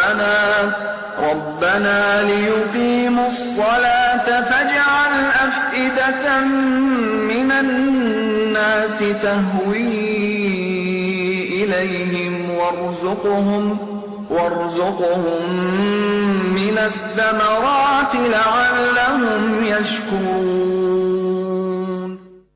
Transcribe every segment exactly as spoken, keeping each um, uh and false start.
ربنا ليقيموا الصلاة فاجعل أفئدة من الناس تهوي إليهم وارزقهم وارزقهم من الثمرات لعلهم يشكرون.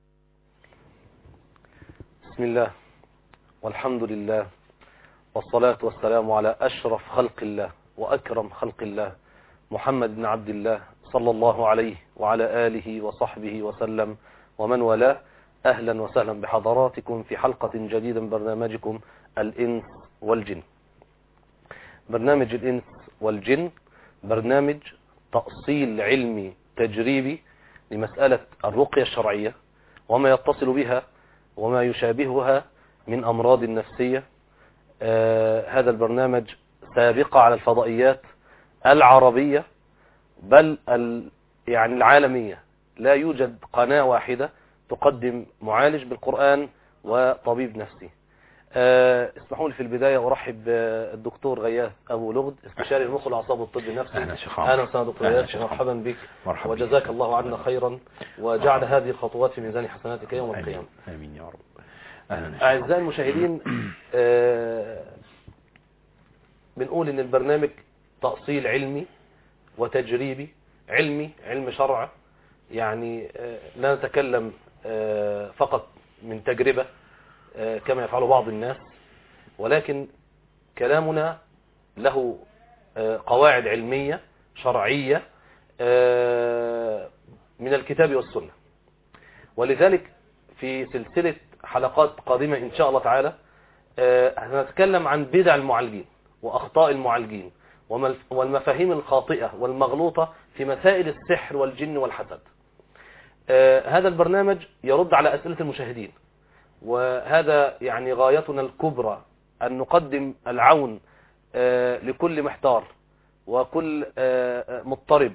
بسم الله والحمد لله والصلاة والسلام على أشرف خلق الله وأكرم خلق الله محمد بن عبد الله صلى الله عليه وعلى آله وصحبه وسلم ومن والاه. أهلا وسهلا بحضراتكم في حلقة جديدة من برنامجكم الإنس والجن. برنامج الإنس والجن برنامج تأصيل علمي تجريبي لمسألة الرقية الشرعية وما يتصل بها وما يشابهها من أمراض نفسية. آه هذا البرنامج سابقة على الفضائيات العربية بل يعني العالمية. لا يوجد قناة واحدة تقدم معالج بالقرآن وطبيب نفسي. أه اسمحوا لي في البداية أرحب بالدكتور غياث أبو لغد استشاري المخ والأعصاب والطب النفسي. أهلا وسهلا دكتور غياث، مرحبا بك وجزاك الله عنا خيرا وجعل هذه الخطوات في ميزان حسناتك يوم القيامة. آمين يا رب. أهلا. أعزائي المشاهدين، أه بنقول إن البرنامج تأصيل علمي وتجريبي. علمي علم شرع، يعني أه لا نتكلم أه فقط من تجربة كما يفعل بعض الناس، ولكن كلامنا له قواعد علمية شرعية من الكتاب والسنة. ولذلك في سلسلة حلقات قادمة إن شاء الله تعالى هنتكلم عن بدع المعالجين وأخطاء المعالجين والمفاهيم الخاطئة والمغلوطة في مسائل السحر والجن والحسد. هذا البرنامج يرد على أسئلة المشاهدين، وهذا يعني غايتنا الكبرى أن نقدم العون لكل محتار وكل مضطرب.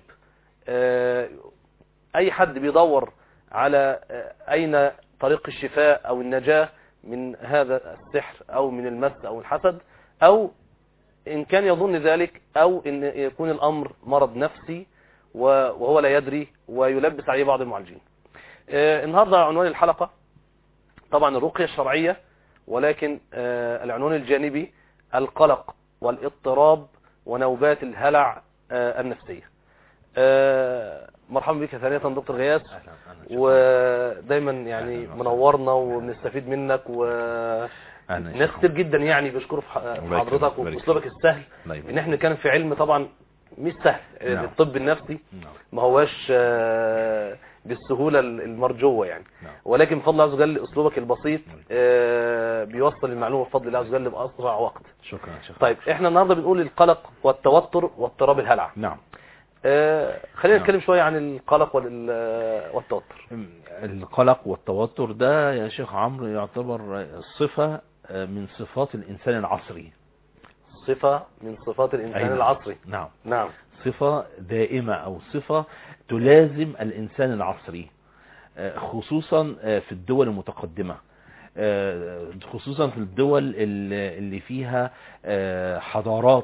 أي حد بيدور على أين طريق الشفاء أو النجاة من هذا السحر أو من المس أو الحسد، أو إن كان يظن ذلك، أو إن يكون الأمر مرض نفسي وهو لا يدري ويلبس عليه بعض المعالجين. النهاردة عنوان الحلقة طبعا الرقية الشرعية، ولكن آه العنوان الجانبي القلق والاضطراب ونوبات الهلع آه النفسية. آه مرحبا بك ثانية دكتور غياث، ودايما يعني منورنا وبنستفيد منك، وناس كتير جدا يعني بيشكروا في حضرتك وفي اسلوبك السهل ان احنا كان في علم طبعا مش سهل. نعم. الطب النفسي نعم. ما هواش آه بالسهولة المرجوة يعني، نعم. ولكن بفضل الله عز وجل أسلوبك البسيط آه بيوصل المعلومة بفضل الله عز وجل بأسرع وقت. شكرا شكرا. طيب احنا النهاردة بنقول القلق والتوتر واضطراب الهلع. نعم. آه خلينا نتكلم نعم. شوية عن القلق والتوتر. القلق والتوتر ده يا شيخ عمرو يعتبر صفة من صفات الإنسان العصري. صفة من صفات الإنسان أيوة. العصري. نعم نعم. صفة دائمة أو صفة تلازم الإنسان العصري، خصوصا في الدول المتقدمة، خصوصا في الدول اللي فيها حضارات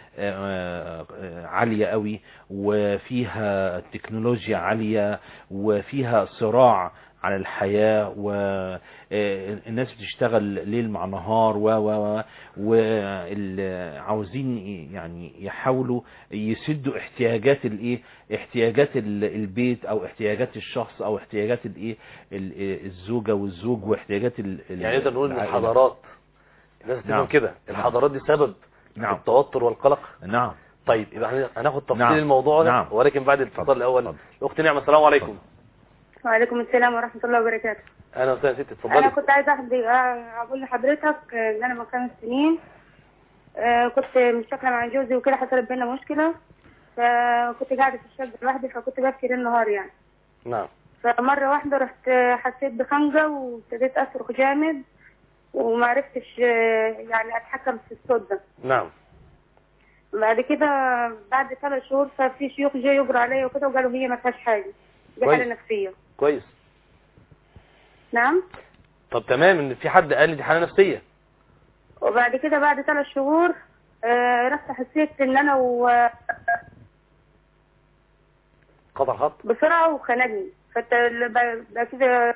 عالية قوي وفيها تكنولوجيا عالية وفيها صراع على الحياة، والناس بتشتغل ليل مع نهار و و وعاوزين يعني يحاولوا يسدوا احتياجات الايه احتياجات البيت او احتياجات الشخص او احتياجات الايه الزوجة والزوج واحتياجات يعني نقدر نقول ان الحضارات الناس تفهم كده الحضارات دي سبب نعم. التوتر والقلق. نعم. طيب يبقى هناخد تفصيل نعم. الموضوع ده، نعم. ولكن بعد الاتصال الاول. اختي نعمة، السلام عليكم. وعليكم السلام ورحمة الله وبركاته. اهلا وسهلا ستي، اتفضلي. انا كنت عايزه اقول لحضرتك ان انا من خمس سنين كنت مشتكله مع جوزي وكده، حصلت بينا مشكله، فكنت قاعده في الشقه لوحدي، فكنت ببكي ليل نهار يعني. نعم. فمره واحده رحت حسيت بخنقه وابتديت اصرخ جامد وما عرفتش يعني اتحكم في الصوت ده. نعم. بعد كده بعد ثلاث شهور ففي شيوخ جاي يقرا عليا وكده وقالوا هي ما فيهاش حاجه، دي حاله نفسيه. كويس. نعم. طب تمام، ان في حد قال لي دي حاله نفسيه. وبعد كده بعد ثلاث شهور آه رحت حسيت ان انا و قطع الخط بسرعه وخنقني، فت بقى كده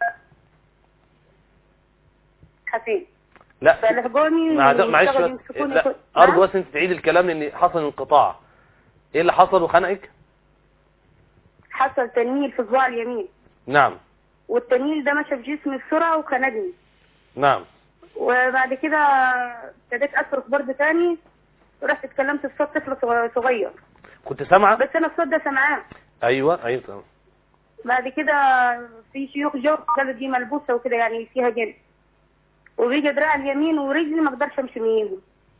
حسيت. لا فلهجوني معلش واشتغلوا بس يمسكوني. لا ارجو بس انت تعيد الكلام لان حصل انقطاع. ايه اللي حصل وخنقك؟ حصل تنميل في صباع اليمين. نعم. والتنميل ده مشى في جسمي بسرعه وخنقني. نعم. وبعد كده ابتديت اصرخ برضه تاني، ورحت اتكلمت بصوت طفل صغير. كنت سامعه؟ بس انا الصوت ده سامعاه. ايوه ايوه تمام. بعد كده في شيوخ جو قالوا دي ملبوسه وكده يعني فيها جن، وبيجي دراع اليمين ورجلي ما اقدرش امشي منهم.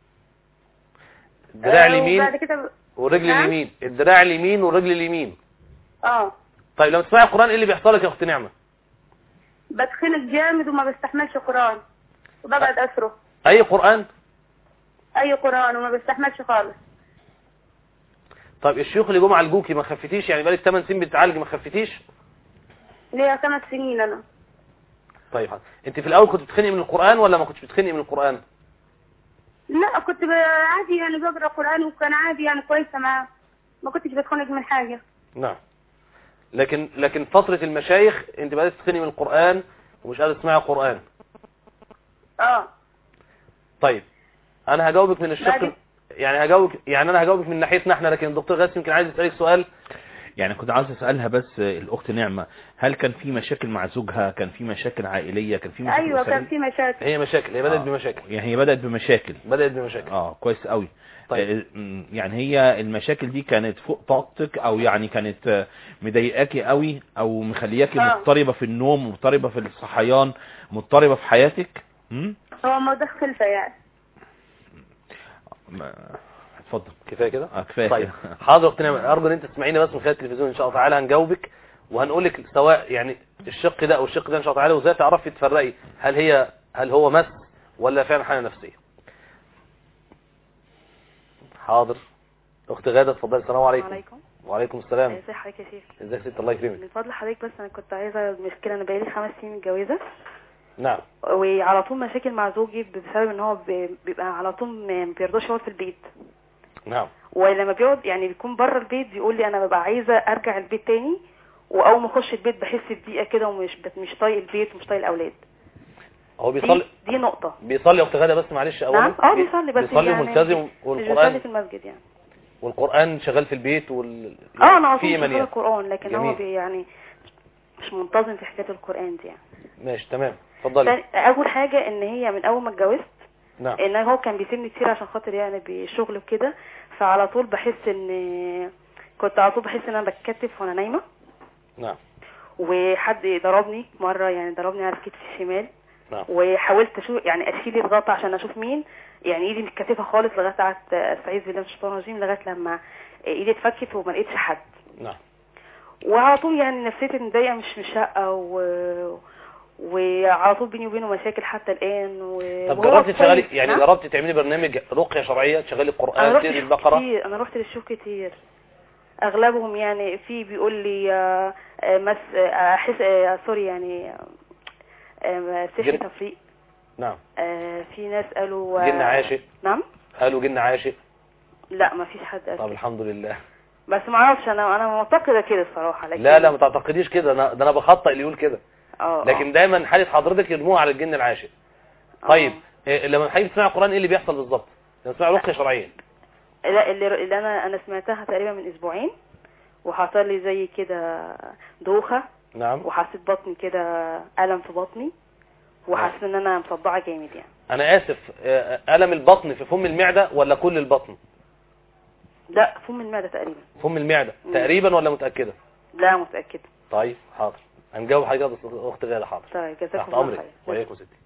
الدراع اليمين وبعد كده والرجل نعم؟ اليمين، الدراع اليمين والرجل اليمين. اه. طيب لما تسمعي القرآن ايه اللي بيحصل لك يا اخت نعمه؟ بتخنق جامد وما بستحملش قرآن وبقعد اصرخ. اي قرآن؟ اي قرآن وما بستحملش خالص. طيب الشيوخ اللي جم عالجوكي ما خفتيش؟ يعني بقالك ثمان سنين بتتعالجي ما خفتيش؟ ليا خمس سنين انا. طيب انت في الاول كنت بتخنقي من القرآن ولا ما كنتش بتخنقي من القرآن؟ لا كنت عادي يعني بقرا قرآن وكان عادي يعني كويسه معاه، ما كنتش بتخنق من حاجه. نعم. لكن لكن فترة المشايخ انت بدأت تخنقي من القرآن ومش قادرة تسمعي القرآن. اه. طيب انا هجاوبك من الشق بعد... يعني هجاوبك يعني انا هجاوبك من ناحيتنا احنا، لكن الدكتور غاسم يمكن عايز يسألك سؤال. يعني كنت عايز اسالها بس الاخت نعمه، هل كان في مشاكل مع زوجها؟ كان في مشاكل عائليه؟ كان في مشاكل ايوه أسرية؟ كان في مشاكل. هي مشاكل هي بدأت آه. بمشاكل. يعني هي بدأت بمشاكل بدأت بمشاكل اه كويس قوي. طيب. آه يعني هي المشاكل دي كانت فوق طاقتك او يعني كانت مضايقاكي قوي او مخلياكي آه. مضطربه في النوم، مضطربه في الصحيان، مضطربه في حياتك؟ امم هو موضوع خلفه يعني. اتفضل. كفايه كده؟ اه كفايه. طيب حاضر اختي نعمه، ارجو ان انت تسمعينا بس من خلال التلفزيون ان شاء الله تعالى، هنجاوبك وهنقول لك سواء يعني الشق ده او الشق ده ان شاء الله تعالى، وازاي تعرفي تفرقي هل هي هل هو مس ولا فعلا حاله نفسيه. حاضر. اخت غاده اتفضلي. السلام عليكم. وعليكم. وعليكم السلام. ازي حضرتك يا شيخ؟ ازيك يا ست؟ الله يكرمك. من فضل حضرتك بس انا كنت عايزه مشكله، انا بقالي خمس سنين متجوزه. نعم. وعلى طول مشاكل مع زوجي بسبب ان هو بيبقى على طول ما بيرضاش يقعد في البيت. نعم. ولما بيقعد يعني بيكون بره البيت بيقول لي انا ببقى عايزه ارجع البيت تاني، واول ما اخش البيت بحس بضيقه كده ومش مش طايق البيت ومش طايق الاولاد. هو بيصلي دي, دي نقطه. بيصلي اخت غاده بس معلش اولا؟ نعم اه بيصلي بس بيصلي يعني ملتزم والقران بيصلي في المسجد يعني، والقران شغال في البيت وال اه انا في اصلا شغال القران، لكن جميل. هو بي يعني مش منتظم في حكايه القران دي يعني. ماشي تمام اتفضلي. اول حاجه ان هي من اول ما اتجوزت نعم. ان هو كان بيسيبني كتير عشان خاطر يعني بشغل وكده، فعلى طول بحس ان كنت على طول بحس ان انا بتكتف وانا نايمه. نعم. وحد ضربني مره يعني ضربني على كتفي الشمال. نعم. وحاولت اشوف يعني اشيل الغطا عشان اشوف مين، يعني ايدي متكتفه خالص لغايه قعدت استعيذ بالله من الشيطان الرجيم لغايه لما ايدي اتفكت وما لقيتش حد. نعم. وعلى طول يعني نفسيتي مضايقه مش مشقه و وعلى طول بيني وبينه مشاكل حتى الان و... طب جربتي تشغلي يعني نعم؟ جربتي تعملي برنامج رقيه شرعيه تشغلي القران تقري البقره؟ كتير. انا رحت للشيوخ كتير، اغلبهم يعني في بيقول لي آه مس احس آه سوري يعني آه سحر تفريق. نعم. آه في ناس قالوا آه جن عاشق. نعم قالوا جن عاشق. لا ما فيش حد قال. طب الحمد لله. بس ما اعرفش انا انا معتقده كده الصراحه. لكن لا لا ما تعتقديش كده، انا ده انا بخطئ اللي يقول كده. اه لكن دايما حاله حضرتك يرموها على الجن العاشق. طيب إيه لما حضرتك تسمعي القران ايه اللي بيحصل بالظبط لما تسمعي رقيه شرعيه؟ لا اللي, اللي انا انا سمعتها تقريبا من اسبوعين، وحصل لي زي كده دوخه. نعم. وحسيت بطني كده الم في بطني، وحسيت ان انا مصدعه جامد يعني. انا اسف، الم البطن في فم المعده ولا كل البطن؟ لا فم المعده تقريبا. فم المعده مم. تقريبا ولا متاكده؟ لا متاكده. طيب حاضر هنجاوب حضرتك اخت غاده. حاضر. طيب جزاكم تحت الله امرك. خير. وعليكم ستي.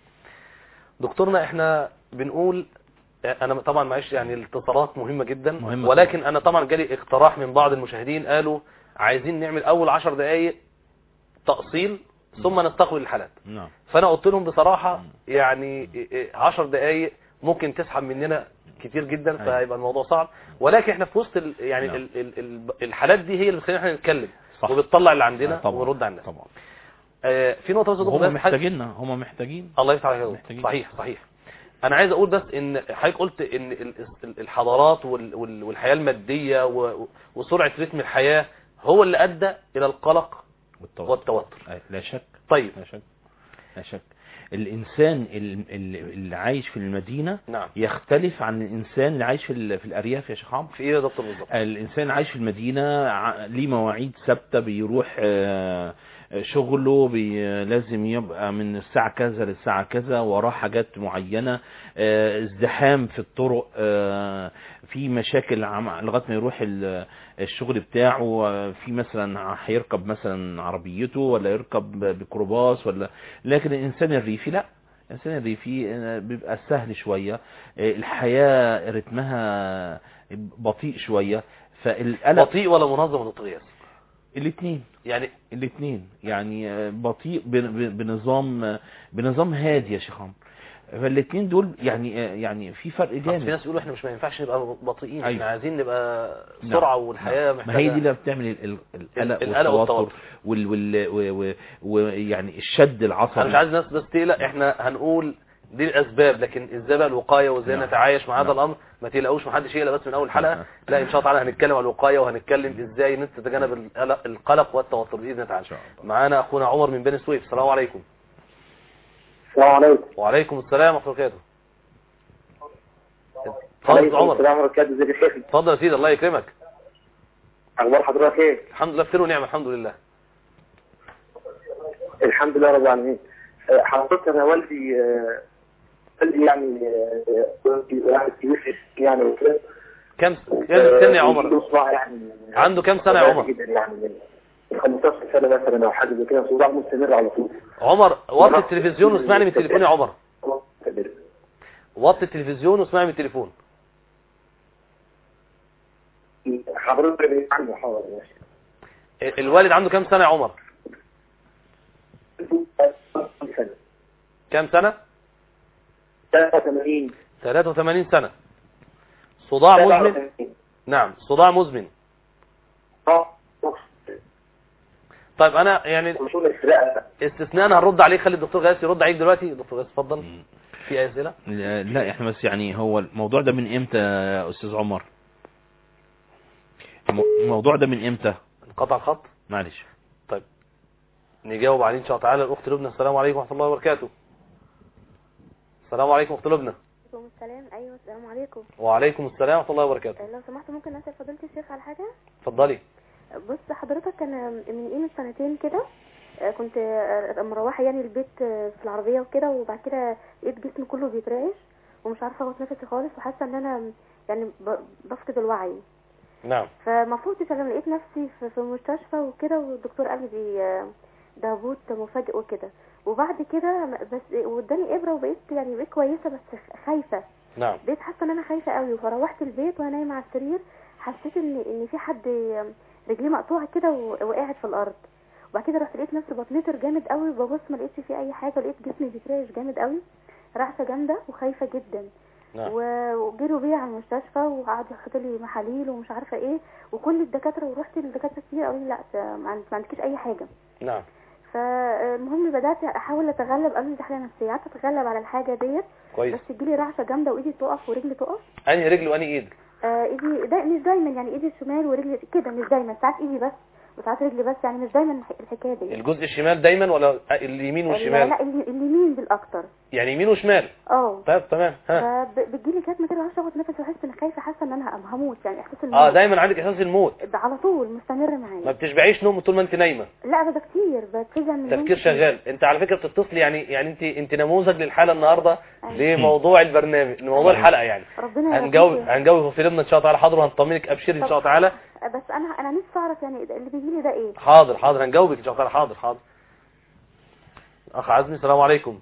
دكتورنا احنا بنقول انا طبعا معلش يعني الاتصالات مهمه جدا مهمة ولكن انا طبعا جالي اقتراح من بعض المشاهدين قالوا عايزين نعمل اول عشر دقائق تأصيل ثم نستقبل الحالات. نعم. فانا قلت لهم بصراحه يعني عشر دقائق ممكن تسحب مننا كتير جدا فهيبقى الموضوع صعب، ولكن احنا في وسط ال يعني نعم. ال ال الحالات دي هي اللي بتخلينا احنا نتكلم صح. وبتطلع اللي عندنا ونرد على الناس. طبعا. آه في نقطه بس هم محتاجيننا هم محتاجين. الله يفتح عليك. صحيح صحيح. انا عايز اقول بس ان حضرتك قلت ان الحضارات والحياه الماديه وسرعه رتم الحياه هو اللي ادى الى القلق والتوتر, والتوتر. لا شك. طيب لا شك لا شك الانسان اللي عايش في المدينه نعم. يختلف عن الانسان اللي عايش في في الارياف يا شيخ عمرو. في ايه يا دكتور بالظبط؟ الانسان اللي عايش في المدينه ليه مواعيد ثابته، بيروح شغله بي لازم يبقى من الساعه كذا للساعه كذا، وراه حاجات معينه، ازدحام في الطرق، في مشاكل لغايه ما يروح الشغل بتاعه، في مثلا هيركب مثلا عربيته ولا يركب ميكروباص ولا. لكن الانسان الريفي لا، الانسان الريفي بيبقى سهل شويه، الحياه رتمها بطيء بطيء فالقلق. بطيء ولا منظم الطريق؟ الاثنين يعني الاثنين يعني بطيء بنظام بنظام هادي يا شيخ عمرو. فالاثنين دول يعني يعني في فرق جامد. في ناس يقولوا احنا مش ما ينفعش نبقى بطيئين. أيوة. احنا عايزين نبقى سرعه. نعم. والحياه نعم. محتاجه. ما هي دي اللي بتعمل القلق والتوتر وال ويعني الشد العصبي. انا مش عايز الناس بس تقلق، احنا هنقول دي الاسباب، لكن ازاي بقى الوقايه وازاي نعم. نتعايش مع هذا الامر. ما تقلقوش، ما حدش يقلق بس من اول حلقه. لا ان شاء الله تعالى هنتكلم عن الوقايه وهنتكلم ازاي نتجنب القلق والتوتر باذن الله تعالى. معانا اخونا عمر من بني سويف. السلام عليكم. السلام عليكم. وعليكم السلام ورحمه الله وبركاته. اتفضل عمر. السلام عليكم. ازيك يا شيخ؟ اتفضل يا سيدي، الله يكرمك. اخبار حضرتك ايه؟ الحمد لله بخير ونعمه الحمد لله. الحمد لله رب العالمين. حضرتك انا والدي والدي يعني يعني كبير يعني كم كم سنه يا عمر؟ يعني عنده كم سنه يا عمر؟ يعني خمستاشر سنه مثلا او حاجه زي كده، صداع مستمر على طول. عمر وطي التلفزيون واسمعني من التليفون يا عمر. وطي التلفزيون واسمعني من التليفون. حضرتك عنده حاضر ماشي. الوالد عنده كم سنه يا عمر؟ كم سنه؟ ثلاثة وثمانين. ثلاثة وثمانين سنه. صداع مزمن. نعم صداع مزمن. طيب انا يعني استثناء هنرد عليه، خلي الدكتور غاث يرد عليك دلوقتي. دكتور غاث اتفضل. في اي اسئله؟ لا احنا بس يعني هو الموضوع ده من امتى يا استاذ عمر؟ الموضوع ده من امتى؟ انقطع الخط معلش. طيب نجاوب عليه ان شاء الله تعالى. الاخت لبنى. السلام عليكم ورحمه الله وبركاته. السلام عليكم اخت لبنى. وعليكم السلام. ايوه السلام عليكم. وعليكم السلام ورحمه الله وبركاته. لو سمحت ممكن اسال فضيله الشيخ على حاجه؟ اتفضلي. بص حضرتك انا من قيمه سنتين كده كنت مروحه يعني البيت في العربيه وكده، وبعد كده لقيت جسمي كله بيترعش ومش عارفه اخد نفسي خالص، وحاسه ان انا يعني بفقد الوعي. نعم. فما فوتش انا لقيت نفسي في المستشفى وكده، والدكتور قال لي ده هبوط مفاجئ وكده، وبعد كده بس واداني ابره وبقيت يعني بقيت كويسه بس خايفه. نعم. بقيت حاسه ان انا خايفه قوي، فروحت البيت وانا نايمه على السرير حسيت ان ان في حد رجلي مقطوعه كده وقعت في الارض، وبعد كده رحت لقيت نفسي بطنيتر جامد قوي، ببص ما لقيتش فيه اي حاجه، ولقيت جسمي بيترعش جامد قوي، رعشه جامده وخايفه جدا. نعم. وجروا بيا على المستشفى وقعدوا يحطوا لي محاليل ومش عارفه ايه، وكل الدكاتره ورحت للدكاتره كتير قالوا لي لا ما عندكيش اي حاجه. نعم. فالمهم بدات احاول اتغلب، قالوا لي دي حاله نفسيه، قعدت اتغلب على الحاجه ديت كويس. بس تجيلي رعشه جامده وايدي تقف ورجلي تقف. انهي رجل وانهي ايد؟ آه ايدي دا مش دايما، يعني ايدي الشمال ورجلي كده مش دايما، ساعات ايدي بس وساعات رجلي بس، يعني مش دايما الحكايه دي. الجزء الشمال دايما ولا اليمين والشمال؟ لا اليمين بالاكتر. يعني يمين وشمال. اه طيب تمام. ها بتجيلي كاتمه كده عشان اخد نفس واحس ان خايفه، حاسه ان انا هموت، يعني احساس الموت. اه دايما عندك احساس الموت على طول مستمر معايا. ما بتشبعيش نوم طول ما انت نايمه؟ لا ده كتير بتفزع من تفكير شغال. انت على فكره بتتصلي يعني يعني انت انت نموذج للحاله النهارده لموضوع البرنامج لموضوع الحلقه يعني. ربنا هنجاوب هنجاوب في لمنا ان شاء الله تعالى. حاضر وهنطمنك ابشري ان شاء الله تعالى. بس انا انا نفسي اعرف يعني اللي بيجي لي ده ايه. حاضر حاضر هنجاوبك ان شاء الله تعالى. حاضر حاضر. اخ عزمي السلام عليكم.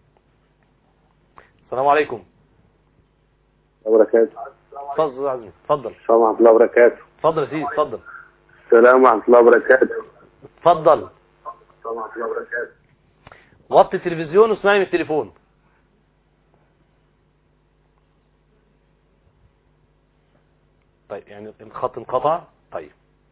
السلام عليكم وبركاته. اتفضل يا عزمي اتفضل. السلام ورحمه الله وبركاته. اتفضل يا سيدي اتفضل. السلام ورحمه الله وبركاته. اتفضل. السلام ورحمه الله وبركاته. وطي التلفزيون واسمعي من التليفون. طيب يعني الخط انقطع. طيب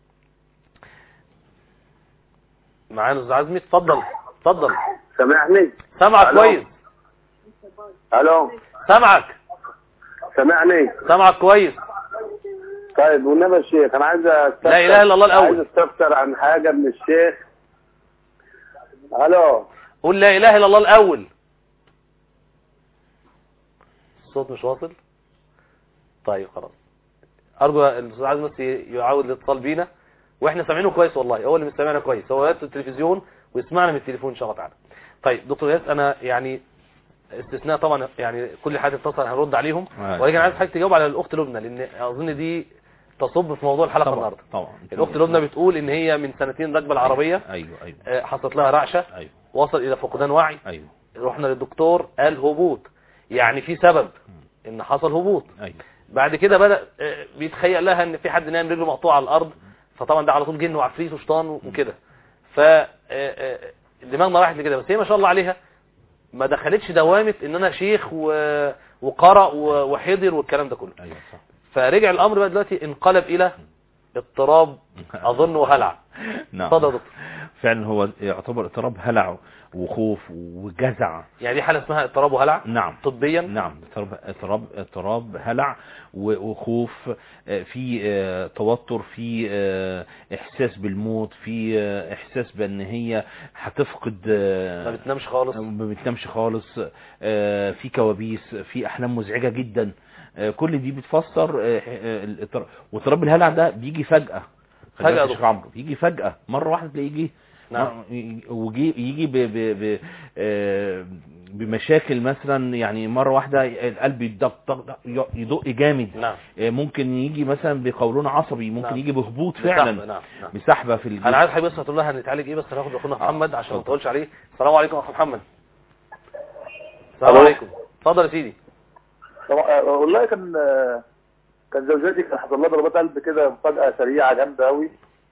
معانا استاذ عزمي اتفضل اتفضل. سامعني؟ سامعك كويس. الو سامعك سامعني؟ سامعك كويس. طيب والنبي يا شيخ انا عايز استفسر. لا اله الا الله الاول. عايز استفسر عن حاجه من الشيخ. الو. قول لا اله الا الله الاول. الصوت مش واصل. طيب خلاص، ارجو الاستاذ عايز بس يعاود الاتصال بينا، واحنا سامعينه كويس والله، هو اللي مستمعنا كويس، هو يات التلفزيون ويسمعنا من التليفون ان شاء الله تعالى. طيب دكتور ياس، انا يعني استثناء طبعا، يعني كل حاجه اتصل هنرد عليهم، ولكن عايز حضرتك تجاوب على الاخت لبنى، لان اظن دي تصب في موضوع الحلقه طبعا النهارده. طبعا. الاخت لبنى بتقول ان هي من سنتين راكبه العربيه. ايوه ايوه. حصلت لها رعشه. ايوه. وصل الى فقدان وعي. ايوه. رحنا للدكتور قال هبوط، يعني في سبب ان حصل هبوط. ايوه. بعد كده بدأ بيتخيل لها ان في حد نايم رجله مقطوعه على الارض، فطبعا ده على طول جن وعفريت وشيطان وكده، ف دماغنا راحت لكده. بس هي ما شاء الله عليها ما دخلتش دوامه ان انا شيخ و... وقرأ وحضر والكلام ده كله. ايوه صح. فرجع الامر بقى دلوقتي انقلب الى اضطراب اظن وهلع. نعم. اتفضل يا دكتور. فعلا هو يعتبر اضطراب هلع وخوف وجزع. يعني دي حاله اسمها اضطراب وهلع؟ نعم. طبيا؟ نعم. اضطراب اضطراب اضطراب هلع وخوف، في توتر، في احساس بالموت، في احساس بان هي هتفقد، ما بتنامش خالص، ما بتنامش خالص، في كوابيس، في احلام مزعجه جدا. كل دي بتفسر الاضطراب. واضطراب الهلع ده بيجي فجأة فجأة يا دكتور، عمرو بيجي فجأة مرة واحدة تلاقيه يجي. نعم. ويجي يجي ب ب ب بمشاكل مثلا، يعني مرة واحدة القلب يدق يدق جامد. نعم. ممكن يجي مثلا بقولون عصبي، ممكن نعم. يجي بهبوط فعلا. نعم. نعم. بسحبه في الجسم. انا عايز حبيبي بس تقول لها هنتعالج ايه، بس هناخد اخونا محمد عشان ما نطولش عليه. السلام عليكم اخو محمد. السلام عليكم. اتفضل يا سيدي. والله كان كان زوجتي كان حصل لها ضربات قلب كده مفاجاه سريعه جامده قوي.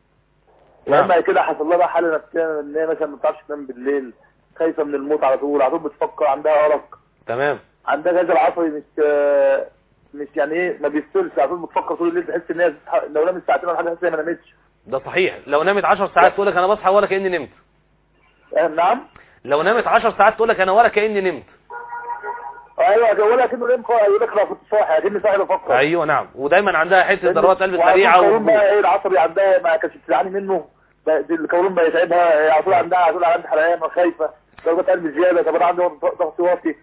لما كده حصل لها حاله نفسيه ان هي مثلا ما بتعرفش تنام بالليل، خايفه من الموت على طول، على طول بتفكر، عندها ارق. تمام. عندها جهاز العصبي مش مش يعني ايه ما بيفصلش، على طول بتفكر طول الليل، تحس ان هي لو نامت ساعتين ولا حاجه تحس ان هي ما نامتش. ده صحيح، لو نامت عشر ساعات تقول لك انا بصحى ولا كاني نمت. نعم. لو نامت عشر ساعات تقول لك انا ولا كاني نمت. ايوه ولا كانه نام، يقول لك انا كنت صاحي اكني صاحي بفكر. ايوه نعم، ودايما عندها حته ضربات قلب سريعه. والقولون بقى ايه العصبي عندها ما كانتش بتعاني منه، القولون بقى يتعبها على طول، عندها على طول عندها حرقان وخايفه، ضربات قلب زياده. طب انا عندي ضغط واطي.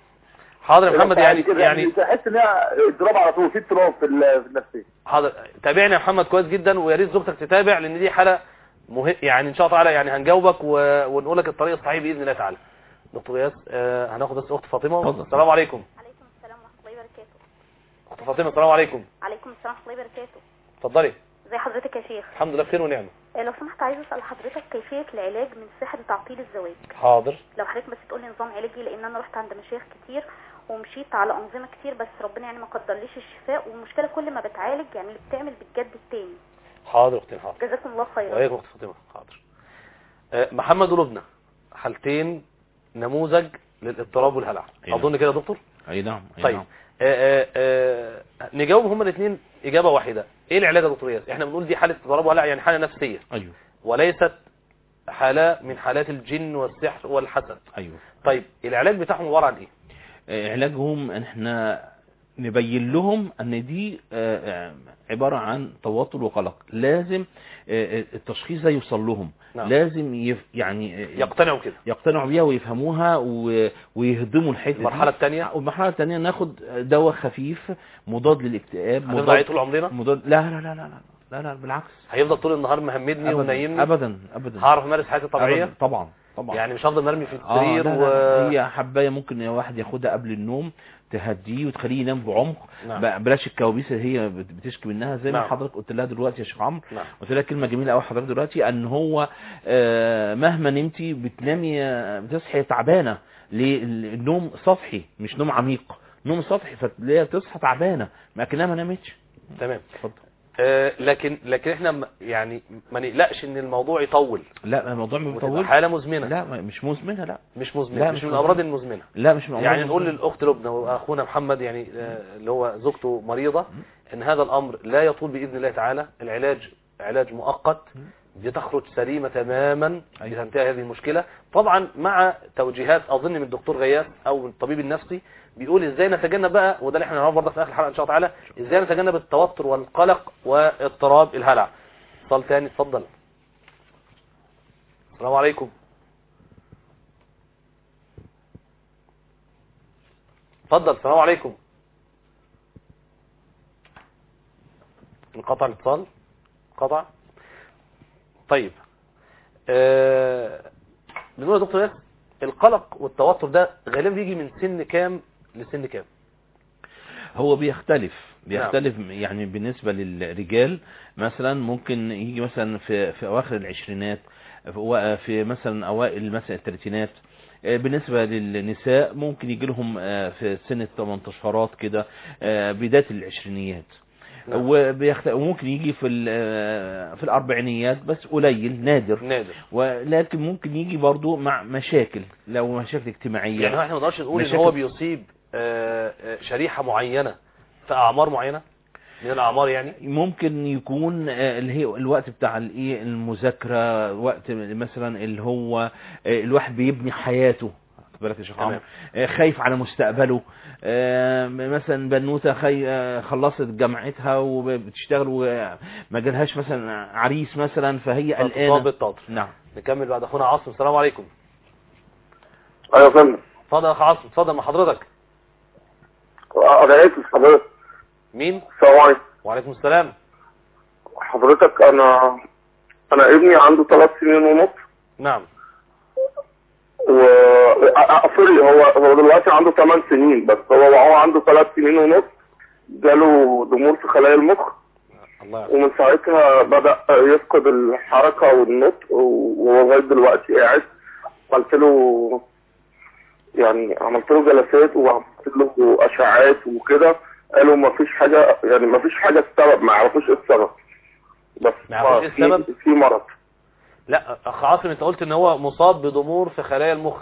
حاضر يا محمد. يعني يعني تحس ان هي اضطراب على طول، في اضطراب في النفسيه. حاضر، تابعني يا محمد كويس جدا، ويا ريت زوجتك تتابع، لان دي حاله مهم يعني. ان شاء الله تعالى يعني هنجاوبك و... ونقول لك الطريق الصحيح باذن الله تعالى. دكتور ياس، آه هناخد بس اخت فاطمه. السلام عليكم. عليكم السلام ورحمه الله وبركاته. اخت فاطمه السلام عليكم. عليكم السلام ورحمه الله وبركاته. اتفضلي. ازي حضرتك يا شيخ؟ الحمد لله بخير ونعمه. لو سمحت عايز اسال حضرتك كيفيه العلاج من سحر تعطيل الزواج. حاضر. لو حضرتك بس تقول لي نظام علاجي، لان انا رحت عند مشايخ كتير ومشيت على انظمه كتير، بس ربنا يعني ما قدرليش الشفاء، والمشكله كل ما بتعالج يعني اللي بتعمل بتجدد تاني. حاضر اختي. حاضر. جزاكم الله خيرا. وعليكم اخت فاطمه. حاضر. أه محمد ولبنى، حالتين نموذج للاضطراب والهلع. اظن كده يا دكتور. اي نعم. طيب أه أه أه نجاوب هما الاثنين اجابه واحده. ايه العلاج يا دكتور ياس؟ احنا بنقول دي حاله اضطراب وهلع، يعني حاله نفسيه. ايوه. وليست حاله من حالات الجن والسحر والحسد. ايوه. طيب العلاج بتاعهم عباره عن ايه؟ علاجهم ان احنا نبين لهم ان دي عبارة عن توتر وقلق، لازم التشخيص ده يوصل لهم. نعم. لازم يف يعني يقتنعوا كده، يقتنعوا بيها ويفهموها ويهضموا الحته. المرحله الثانيه والمرحله الثانيه ناخد دواء خفيف مضاد للاكتئاب. مضاد طول عمرنا؟ مضاد لا لا لا لا لا لا بالعكس، هيفضل طول النهار مهمدني ونايمني؟ ابدا ابدا. هعرف امارس حياتي الطبيعيه؟ طبعا طبعا. يعني مش هفضل مرمي في السرير. آه و... هي حبايه ممكن واحد ياخدها قبل النوم تهديه وتخليه ينام بعمق. نعم. بلاش الكوابيس اللي هي بتشكي منها زي ما نعم. حضرتك قلت لها دلوقتي يا شيخ عمرو. نعم. قلت لها كلمه جميله قوي حضرتك دلوقتي، ان هو آه مهما نمتي بتنامي بتصحي تعبانه. ليه؟ النوم سطحي مش نوم عميق، نوم سطحي، فتلاقيها تصحى تعبانه ما كانها ما نامتش. تمام. اتفضل. آه لكن لكن احنا يعني ما نقلقش ان الموضوع يطول. لا الموضوع ما بيطولش. حاله مزمنه. لا مش مزمنه. لا مش مزمنه. مش من الامراض المزمنه. لا مش من يعني نقول للاخت لبنى واخونا محمد يعني آه اللي هو زوجته مريضه ان هذا الامر لا يطول باذن الله تعالى. العلاج علاج مؤقت دي تخرج سليمة تماما، بتنتهي هذه المشكلة طبعا مع توجيهات اظن من الدكتور غياث او من الطبيب النفسي بيقول ازاي نتجنب بقى، وده اللي احنا هنعرفه برضه في اخر الحلقة ان شاء الله تعالى، ازاي نتجنب التوتر والقلق واضطراب الهلع. اتصال تاني، اتفضل. السلام عليكم. اتفضل. السلام عليكم. انقطع الاتصال، قطع. طيب آه... بنقول يا دكتور ياسر القلق والتوتر ده غالبا بيجي من سن كام لسن كام؟ هو بيختلف بيختلف نعم. يعني بالنسبة للرجال مثلا ممكن يجي مثلا في في اواخر العشرينات، في مثلا اوائل مثلا الثلاثينات. بالنسبة للنساء ممكن يجي لهم في سن الثمانينات كده، بداية العشرينيات. نعم. وبيخت... وممكن يجي في في الاربعينيات بس قليل، نادر نادر، ولكن ممكن يجي برضو مع مشاكل، لو مشاكل اجتماعية. يعني احنا ما نقدرش نقول مشاكل... ان هو بيصيب شريحة معينة في اعمار معينة من الاعمار، يعني ممكن يكون اللي هي الوقت بتاع الايه المذاكره، وقت مثلا اللي هو الواحد بيبني حياته، بالك يا شيخ عمرو، خايف على مستقبله. مثلا بنوته خي... خلصت جامعتها وبتشتغل وما جالهاش مثلا عريس مثلا، فهي قلقانه. نعم. نكمل بعد اخونا عاصم. السلام عليكم. ايوه يا فندم. اتفضل يا اخ عاصم، اتفضل مع حضرتك. انا اسف حضرتك. مين؟ السلام عليكم. وعليكم السلام. حضرتك انا انا ابني عنده ثلاث سنين ونص. نعم. و سوري هو هو دلوقتي عنده ثمان سنين، بس هو وهو عنده ثلاث سنين ونص جاله ضمور في خلايا المخ. الله. ومن ساعتها بدأ يفقد الحركة والنطق، وهو لغاية دلوقتي قاعد. عملت له يعني عملت له جلسات وعملت له اشعاعات وكده، قالوا ما فيش حاجة، يعني ما فيش حاجة السبب، ما يعرفوش ايه السبب، بس ما يعرفوش ايه السبب في مرض. لا اخ عاصم انت قلت ان هو مصاب بضمور في خلايا المخ.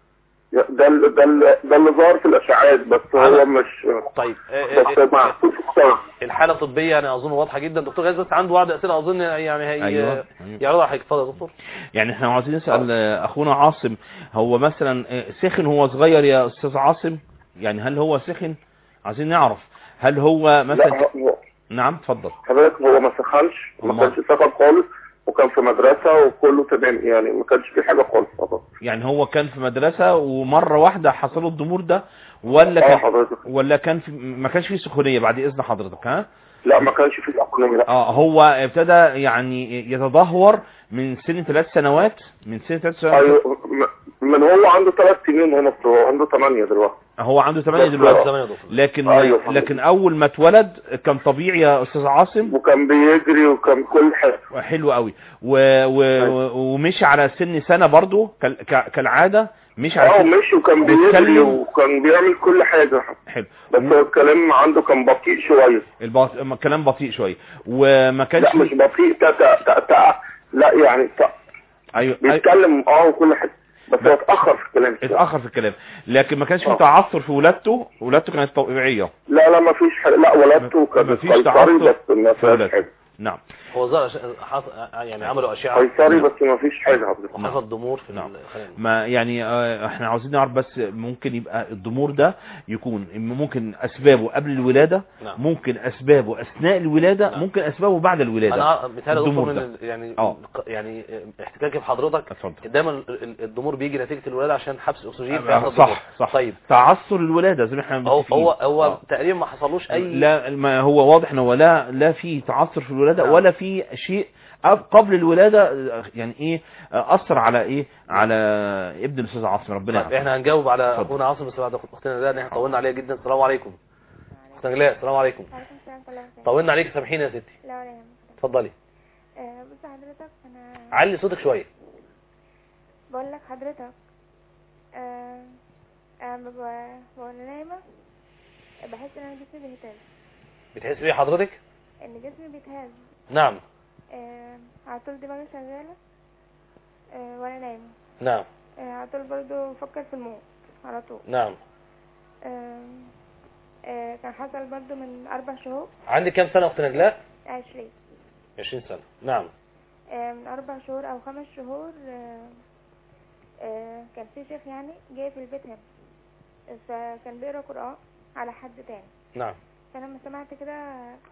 ده ال ده ال ده اللي ظهر في الاشعاعات، بس هو مش طيب بس ما الحالة الطبية يعني اظن واضحة جدا. دكتور غاز بس عنده بعض اسئلة اظن يعني هي أيوة. يعرضها عليك. اتفضل يا دكتور. يعني احنا عاوزين نسأل اخونا عاصم، هو مثلا سخن هو صغير يا استاذ عاصم؟ يعني هل هو سخن؟ عايزين نعرف هل هو مثلا لا هو... نعم اتفضل. حضرتك هو ما سخنش، ما كانش سخن خالص، وكان في مدرسة وكله تمام، يعني ما كانش في حاجة خالص طبعا. يعني هو كان في مدرسة ومرة واحدة حصل له الضمور ده، ولا كان حضرتك. ولا كان في ما كانش فيه سخونية بعد اذن حضرتك؟ ها لا ما كانش فيه سخونية. لا اه هو ابتدى يعني يتدهور من سن ثلاث سنوات من سن ثلاث سنوات ايوه من هو عنده ثلاث سنين ونص، هو عنده ثمانية دلوقتي. هو عنده ثمانية دلوقتي، لكن أيوة لكن اول ما اتولد كان طبيعي يا استاذ عاصم، وكان بيجري وكان كل حاجه حلو قوي و... و... ومشي على سن سنه برضو كال... كالعاده، مش اه مشي وكان بيجري وكان بيعمل كل حاجه. حلو. بس م... الكلام عنده كان بطيء شويه. البط... الكلام بطيء شويه وما كانش لا مش بطيء تا تا تا تا... لا يعني تا... ايوه بيتكلم اه وكل حاجه، بس هو اتاخر في الكلام. اتاخر في الكلام، لكن ما كانش فيه تعثر في ولادته. ولادته كانت طبيعيه. لا لا ما فيش حاجه. لا ولادته كانت قيصري بس ما فيهاش حاجه. نعم. هو ظهر يعني عملوا اشعه قيصري بس ما فيش حاجه. حصل ضمور في نعم. ما يعني احنا عاوزين نعرف بس ممكن يبقى الضمور ده يكون ممكن اسبابه قبل الولاده، نعم. ممكن اسبابه اثناء الولاده، نعم. ممكن اسبابه بعد الولاده. انا مثال الضمور من يعني أوه. يعني احتكاكي بحضرتك دايما الضمور بيجي نتيجه الولاده عشان حبس اكسجين في هذا صح صح. طيب تعثر الولاده زي ما احنا متفقين، هو هو آه. تقريبا ما حصلوش اي لا ما هو واضح ان هو لا لا في تعثر في الولاده، نعم. ولا في شيء قبل الولادة يعني ايه اثر على ايه على ابن الاستاذ عاصم. ربنا يعافيك. احنا هنجاوب على اخونا عاصم بس بعد اختنا ده، احنا طولنا عليها جدا. السلام عليكم اختنا نجلاء. السلام عليكم. طولنا عليك، سامحيني يا ستي. لا ولا يهمك. اتفضلي. أه بص حضرتك انا علي صوتك شويه. بقول لك حضرتك اه انا وانا نايمه بحس ان انا جسمي بيهتز. بتحس بايه حضرتك؟ ان جسمي بيتهز. نعم. آه على طول دماغي شغاله آه وانا نايمه. نعم. آه على طول برضه بفكر في الموت على طول. نعم. آه آه كان حصل برضه من اربع شهور. عندك كام سنه اخت نجلاء؟ عشرين. عشرين سنه. نعم. آه، من اربع شهور او خمس شهور آه، آه، كان في شيخ يعني جاي في البيت هنا، فكان بيقرا قرآن على حد تاني. نعم. فلما سمعت كده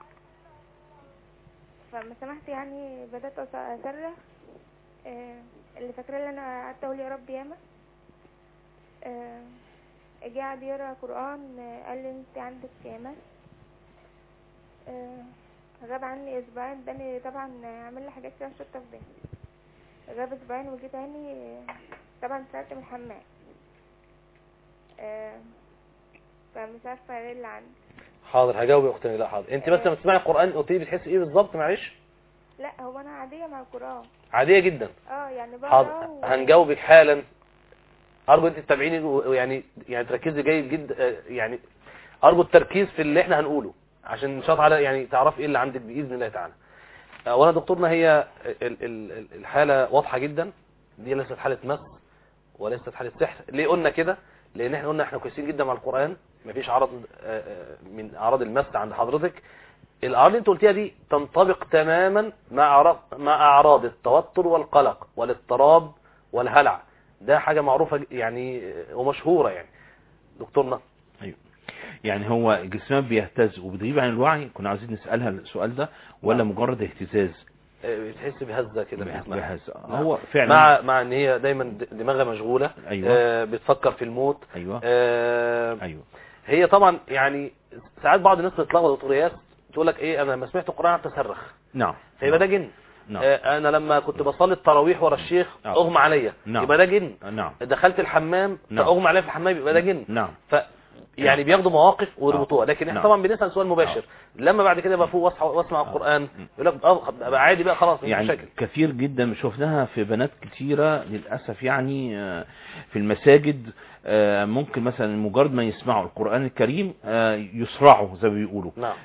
فلما سمعت يعني بدأت أص- أصرخ. آه، اللي فاكرة اللي أنا قعدت أقول يا رب ياما. آه، جه قعد يقرا قرآن. آه، قال لي أنت عندك مس. آه، غاب عني أسبوعين، اداني طبعا عمل لي حاجات فيها شطة في ده. غاب أسبوعين وجي تاني. آه، طبعا طلعت من الحمام. آه، فمش عارفة ايه اللي عندي. حاضر هجاوب يا اختي. لا حاضر. انت بس لما تسمعي القران قلت لي بتحسي ايه بالظبط؟ معلش. لا هو انا عاديه مع القران. عاديه جدا. اه يعني بقرا. حاضر و... هنجاوبك حالا. ارجو انت تتابعيني ويعني يعني تركزي جيد جدا، يعني ارجو التركيز في اللي احنا هنقوله عشان ان شاء الله يعني تعرفي ايه اللي عندك باذن الله تعالى. اولا دكتورنا هي الحاله واضحه جدا، دي ليست حاله مس وليست حاله سحر. ليه قلنا كده؟ لان احنا قلنا احنا كويسين جدا مع القران، مفيش عرض من اعراض المس عند حضرتك. الاعراض اللي انت قلتيها دي تنطبق تماما مع مع اعراض التوتر والقلق والاضطراب والهلع. ده حاجه معروفه يعني ومشهوره يعني دكتورنا. ايوه يعني هو جسمها بيهتز وبتغيب عن الوعي، كنا عايزين نسالها السؤال ده ولا مجرد اهتزاز؟ بتحس بهزه كده بهزه. هو فعلا مع مع ان هي دايما دماغها مشغوله. أيوة. آه بتفكر في الموت. ايوه آه ايوه هي طبعا يعني ساعات بعض الناس بتتلخبط دكتور ياس، تقول لك ايه انا لما سمعت القران تصرخ. نعم. فيبقى ده جن. نعم. آه انا لما كنت بصلي التراويح ورا الشيخ نعم. اغمى عليا. نعم. يبقى ده جن. نعم. دخلت الحمام نعم. فاغمى عليا في الحمام يبقى ده جن. نعم. ف يعني نعم. بياخدوا مواقف ويربطوها، لكن احنا نعم. طبعا بنسال سؤال مباشر. نعم. لما بعد كده بفوق واسمع القران يقول لك ابقى عادي بقى خلاص مفيش يعني مشاكل. كثير جدا شفناها في بنات كثيره للاسف يعني في المساجد. ممكن مثلا مجرد ما يسمعوا القرآن الكريم يسرعوا زي ما بيقولوا. نعم.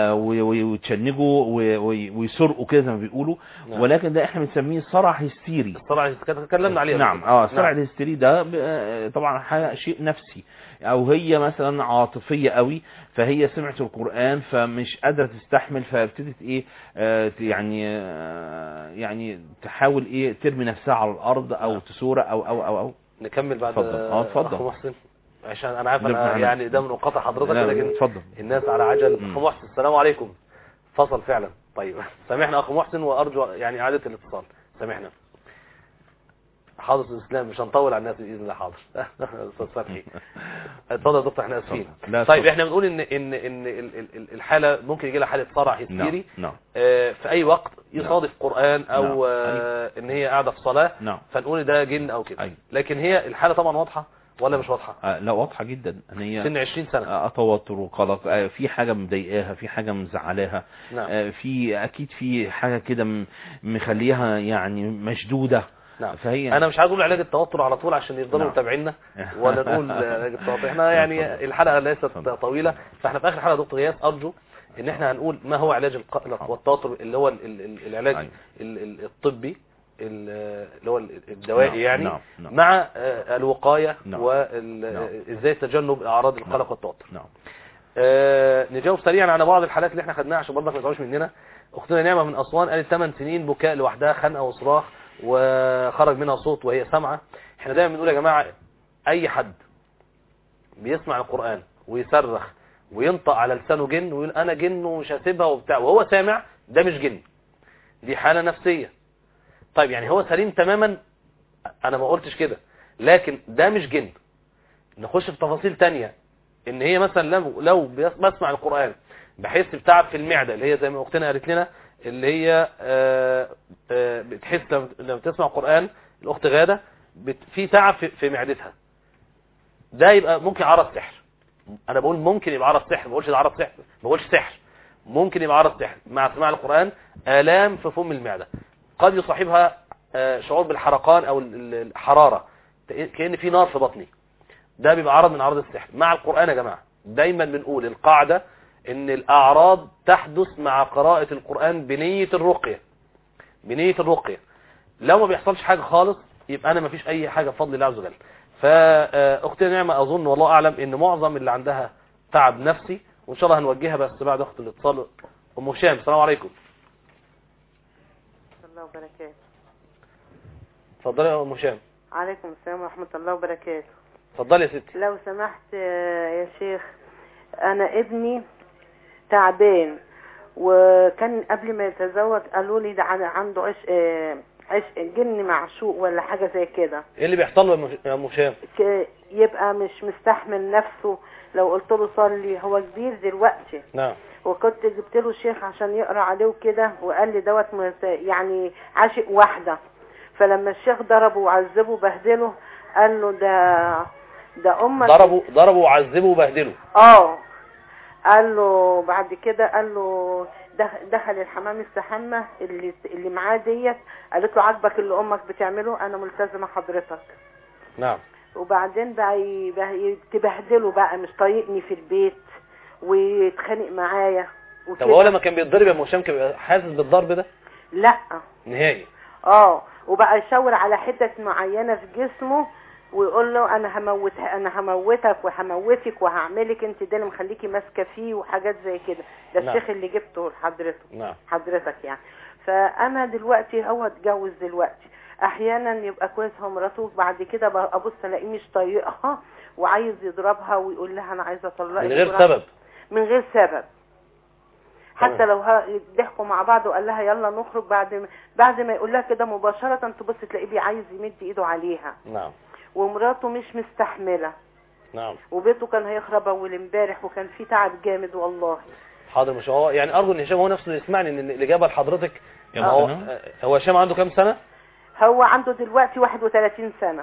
ويتشنجوا ويسرقوا كده زي ما بيقولوا. نعم. ولكن ده احنا بنسميه صرع هستيري. الصرع اللي اتكلمنا عليه. نعم اه الصرع نعم. الهستيري ده طبعا شيء نفسي، او هي مثلا عاطفيه قوي فهي سمعت القرآن فمش قادره تستحمل فابتدت ايه آه يعني آه يعني تحاول ايه ترمي نفسها على الارض او نعم. تسورة او او او او نكمل بعد. اتفضل. اه اتفضل اخو محسن عشان انا عارف انا يعني ده من قطع حضرتك، لكن اتفضل. الناس على عجل. اخو محسن السلام عليكم. فصل فعلا. طيب سامحنا اخو محسن وارجو يعني اعاده الاتصال. سامحنا. حاضر الاسلام مش هنطول على الناس باذن الله. حاضر استاذ فتحي اتفضل يا دكتور احنا اسفين. طيب احنا بنقول ان ان ان الحاله ممكن يجي لها حاله صرع هستيري. نعم. آه في اي وقت يصادف نعم. قران او نعم. آه ان هي قاعده في صلاه. نعم. فنقول ده جن او كده. أي. لكن هي الحاله طبعا واضحه ولا مش واضحه؟ آه لا واضحه جدا ان هي سن عشرين سنه. آه توتر وقلق. آه في حاجه مضايقاها، في حاجه مزعلاها. نعم. آه في اكيد في حاجه كده مخليها يعني مشدوده. نعم. فهي انا مش عايز اقول علاج التوتر على طول عشان يفضلوا نعم. متابعينا ولا نقول علاج التوتر. احنا يعني الحلقه ليست طويله، فاحنا في اخر حلقه دكتور غياث ارجو ان احنا هنقول ما هو علاج القلق والتوتر اللي هو العلاج الطبي اللي هو الدوائي يعني. نعم. نعم. مع الوقايه. نعم. وازاي تجنب اعراض القلق والتوتر. نعم. آه نجاوب سريعا على بعض الحالات اللي احنا خدناها عشان برضك ما تزعلوش مننا. اختنا نعمه من اسوان قالت ثمان سنين بكاء لوحدها، خنقه وصراخ وخرج منها صوت وهي سامعه. احنا دايما بنقول يا جماعه اي حد بيسمع القرآن ويصرخ وينطق على لسانه جن ويقول انا جن ومش هسيبها وبتاع وهو سامع، ده مش جن، دي حالة نفسية. طيب يعني هو سليم تماما، انا ما قلتش كده، لكن ده مش جن. نخش في تفاصيل تانية، ان هي مثلا لو, لو بسمع القرآن بحس بتعب في المعدة، اللي هي زي ما اختنا قالت لنا، اللي هي آآ آآ بتحس لما تسمع القرآن الاخت غادة في تعب في معدتها، ده يبقى ممكن عرض سحر. انا بقول ممكن يبقى عرض سحر، ما بقولش ده عرض سحر، ما بقولش سحر، ممكن يبقى عرض سحر مع سماع القرآن. آلام في فم المعدة قد يصاحبها شعور بالحرقان او الحرارة، كأن في نار في بطني، ده بيبقى عرض من عرض السحر مع القرآن. يا جماعة دايما بنقول القاعدة ان الاعراض تحدث مع قراءة القرآن بنية الرقية، بنية الرقية. لو ما بيحصلش حاجة خالص يبقى انا ما فيش اي حاجة بفضل الله عز وجل. فاختي نعمة اظن والله اعلم ان معظم اللي عندها تعب نفسي، وان شاء الله هنوجهها بس بعد اخت الاتصال. ام هشام السلام عليكم. الله وبركاته. اتفضلي يا ام هشام. عليكم السلام ورحمة الله وبركاته. اتفضلي يا ستي. لو سمحت يا شيخ، انا ابني تعبان، وكان قبل ما يتزوج قالوا لي ده عنده عشق عشق جن معشوق ولا حاجة زي كده. ايه اللي بيحصل له يا ام هشام؟ يبقى مش مستحمل نفسه، لو قلت له صلي، هو كبير دلوقتي. نعم. وكنت جبت له شيخ عشان يقرا عليه وكده، وقال لي دوت يعني عاشق واحده. فلما الشيخ ضربه وعذبه وبهدله قال له ده ده امك. ضربوا ضربوا وعذبوا وبهدلوا. اه قال له بعد كده، قال له دخل الحمام استحمى اللي اللي معاه ديت، قالت له عاجبك اللي امك بتعمله؟ انا ملتزمه حضرتك. نعم. وبعدين بقى تبهدله بقى، مش طايقني في البيت ويتخانق معايا وكده. طب هو لما كان بيتضرب يا ام هشام كان حاسس بالضرب ده؟ لا نهائي. اه وبقى يشاور على حتة معينة في جسمه ويقول له انا هموت انا هموتك وهموتك وهعملك انت، ده اللي مخليكي ماسكه فيه وحاجات زي كده. ده نعم. الشيخ اللي جبته لحضرته. نعم. حضرتك يعني. فانا دلوقتي هو اتجوز دلوقتي، احيانا يبقى كويس هو مراته، بعد كده ابص الاقيه مش طايقها وعايز يضربها ويقول لها انا عايزه اطلقك من غير سبب. من غير سبب. حتى لو ضحكوا مع بعض وقال لها يلا نخرج، بعد ما بعد ما يقول لها كده مباشره تبص تلاقيه عايز يمد ايده عليها. نعم. ومراته مش مستحمله. نعم. وبيته كان هيخرب اول امبارح وكان فيه تعب جامد والله. حاضر. مش هو يعني ارجو ان هشام هو نفسه يسمعني ان الاجابه لحضرتك. يعني هو هو هشام عنده كام سنه؟ هو عنده دلوقتي واحد وثلاثين سنه.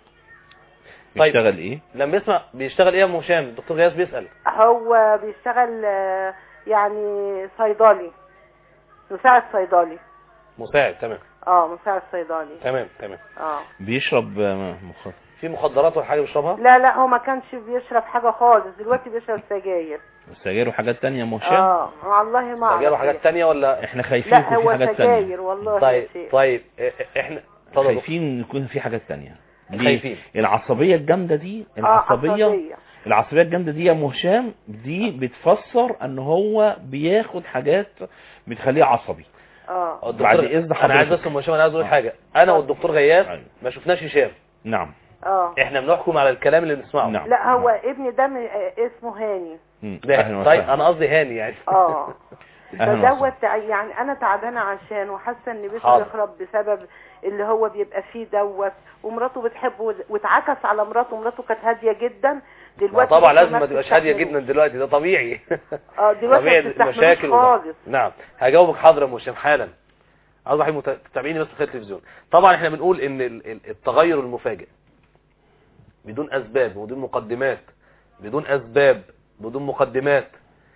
طيب بيشتغل ايه؟ لما يسمع بيشتغل ايه يا ام هشام؟ الدكتور غياث بيسال. هو بيشتغل يعني صيدلي، مساعد صيدلي. مساعد. تمام. اه مساعد صيدلي. تمام تمام. اه بيشرب مخدرات؟ في مخدرات ولا حاجه بيشربها؟ لا لا هو ما كانش بيشرب حاجه خالص، دلوقتي بيشرب سجاير. سجاير وحاجات تانية يا ام هشام؟ اه والله ما اعرف. سجاير وحاجات تانية ولا احنا خايفين لا يكون في حاجات تانية؟ لا هو سجاير والله. طيب طيب احنا خايفين يكون في حاجات تانية. خايفين. العصبيه الجامده دي، العصبيه آه العصبيه الجامده دي يا ام هشام دي بتفسر ان هو بياخد حاجات بتخليه عصبي. اه بعد اذن حضرتك انا عايز بس ام هشام انا عايز اقول حاجه. انا والدكتور غياث أيوة. ما شفناش هشام. نعم. اه احنا بنحكم على الكلام اللي بنسمعه. نعم. لا هو ابني ده اسمه هاني. طيب انا قصدي هاني يعني. اه فدوت يعني انا تعبانه عشان وحاسه ان بيته يخرب بسبب اللي هو بيبقى فيه دوت، ومراته بتحبه واتعكس على مراته. مراته كانت هاديه جدا دلوقتي. طبعا لازم ما تبقاش هاديه جدا دلوقتي، ده طبيعي. اه دلوقتي ما بتستحملش خالص. نعم هجاوبك حاضر يا ام هشام حالا. اصبح متابعيني بس في التلفزيون. طبعا احنا بنقول ان التغير المفاجئ بدون اسباب بدون مقدمات بدون اسباب بدون مقدمات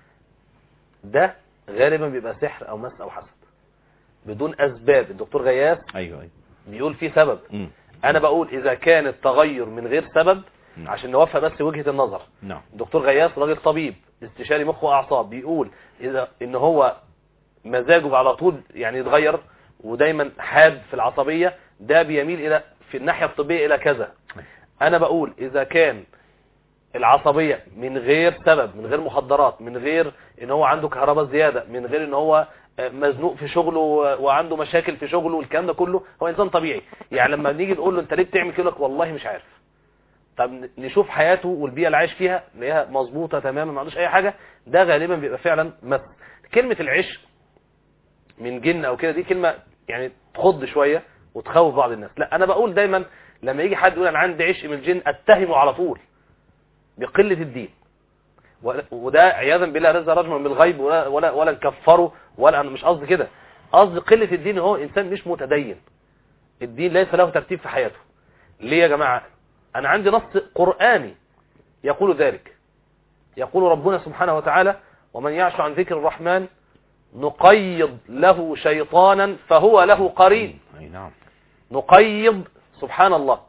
ده غالبا بيبقى سحر او مس او حسد بدون اسباب. الدكتور غياث ايوه ايوه بيقول في سبب. م. انا بقول اذا كان التغير من غير سبب م. عشان نوفق بس وجهة النظر. نعم. الدكتور غياث راجل طبيب استشاري مخ واعصاب، بيقول اذا ان هو مزاجه على طول يعني يتغير ودايما حاد في العصبية، ده بيميل الى في الناحية الطبية الى كذا. انا بقول اذا كان العصبية من غير سبب، من غير مخدرات، من غير ان هو عنده كهرباء زيادة، من غير ان هو مزنوق في شغله وعنده مشاكل في شغله والكلام ده كله، هو انسان طبيعي. يعني لما نيجي نقول له انت ليه بتعمل كده، لك والله مش عارف. طب نشوف حياته والبيئة اللي عايش فيها نلاقيها مظبوطة تماما ما عندوش اي حاجة، ده غالبا بيبقى فعلا مس. كلمة العشق من جن او كده دي كلمة يعني تخض شوية وتخوف بعض الناس. لا انا بقول دايما لما يجي حد يقول انا عندي عشق من الجن اتهمه على طول بقلة الدين، وده عياذا بالله رزق رجل بالغيب ولا ولا ولا نكفره، ولا انا مش قصدي كده. قصدي قلة الدين هو انسان مش متدين، الدين ليس له ترتيب في حياته. ليه يا جماعة؟ انا عندي نص قرآني يقول ذلك. يقول ربنا سبحانه وتعالى ومن يعش عن ذكر الرحمن نقيض له شيطانا فهو له قرين. اي نعم. نقيض، سبحان الله،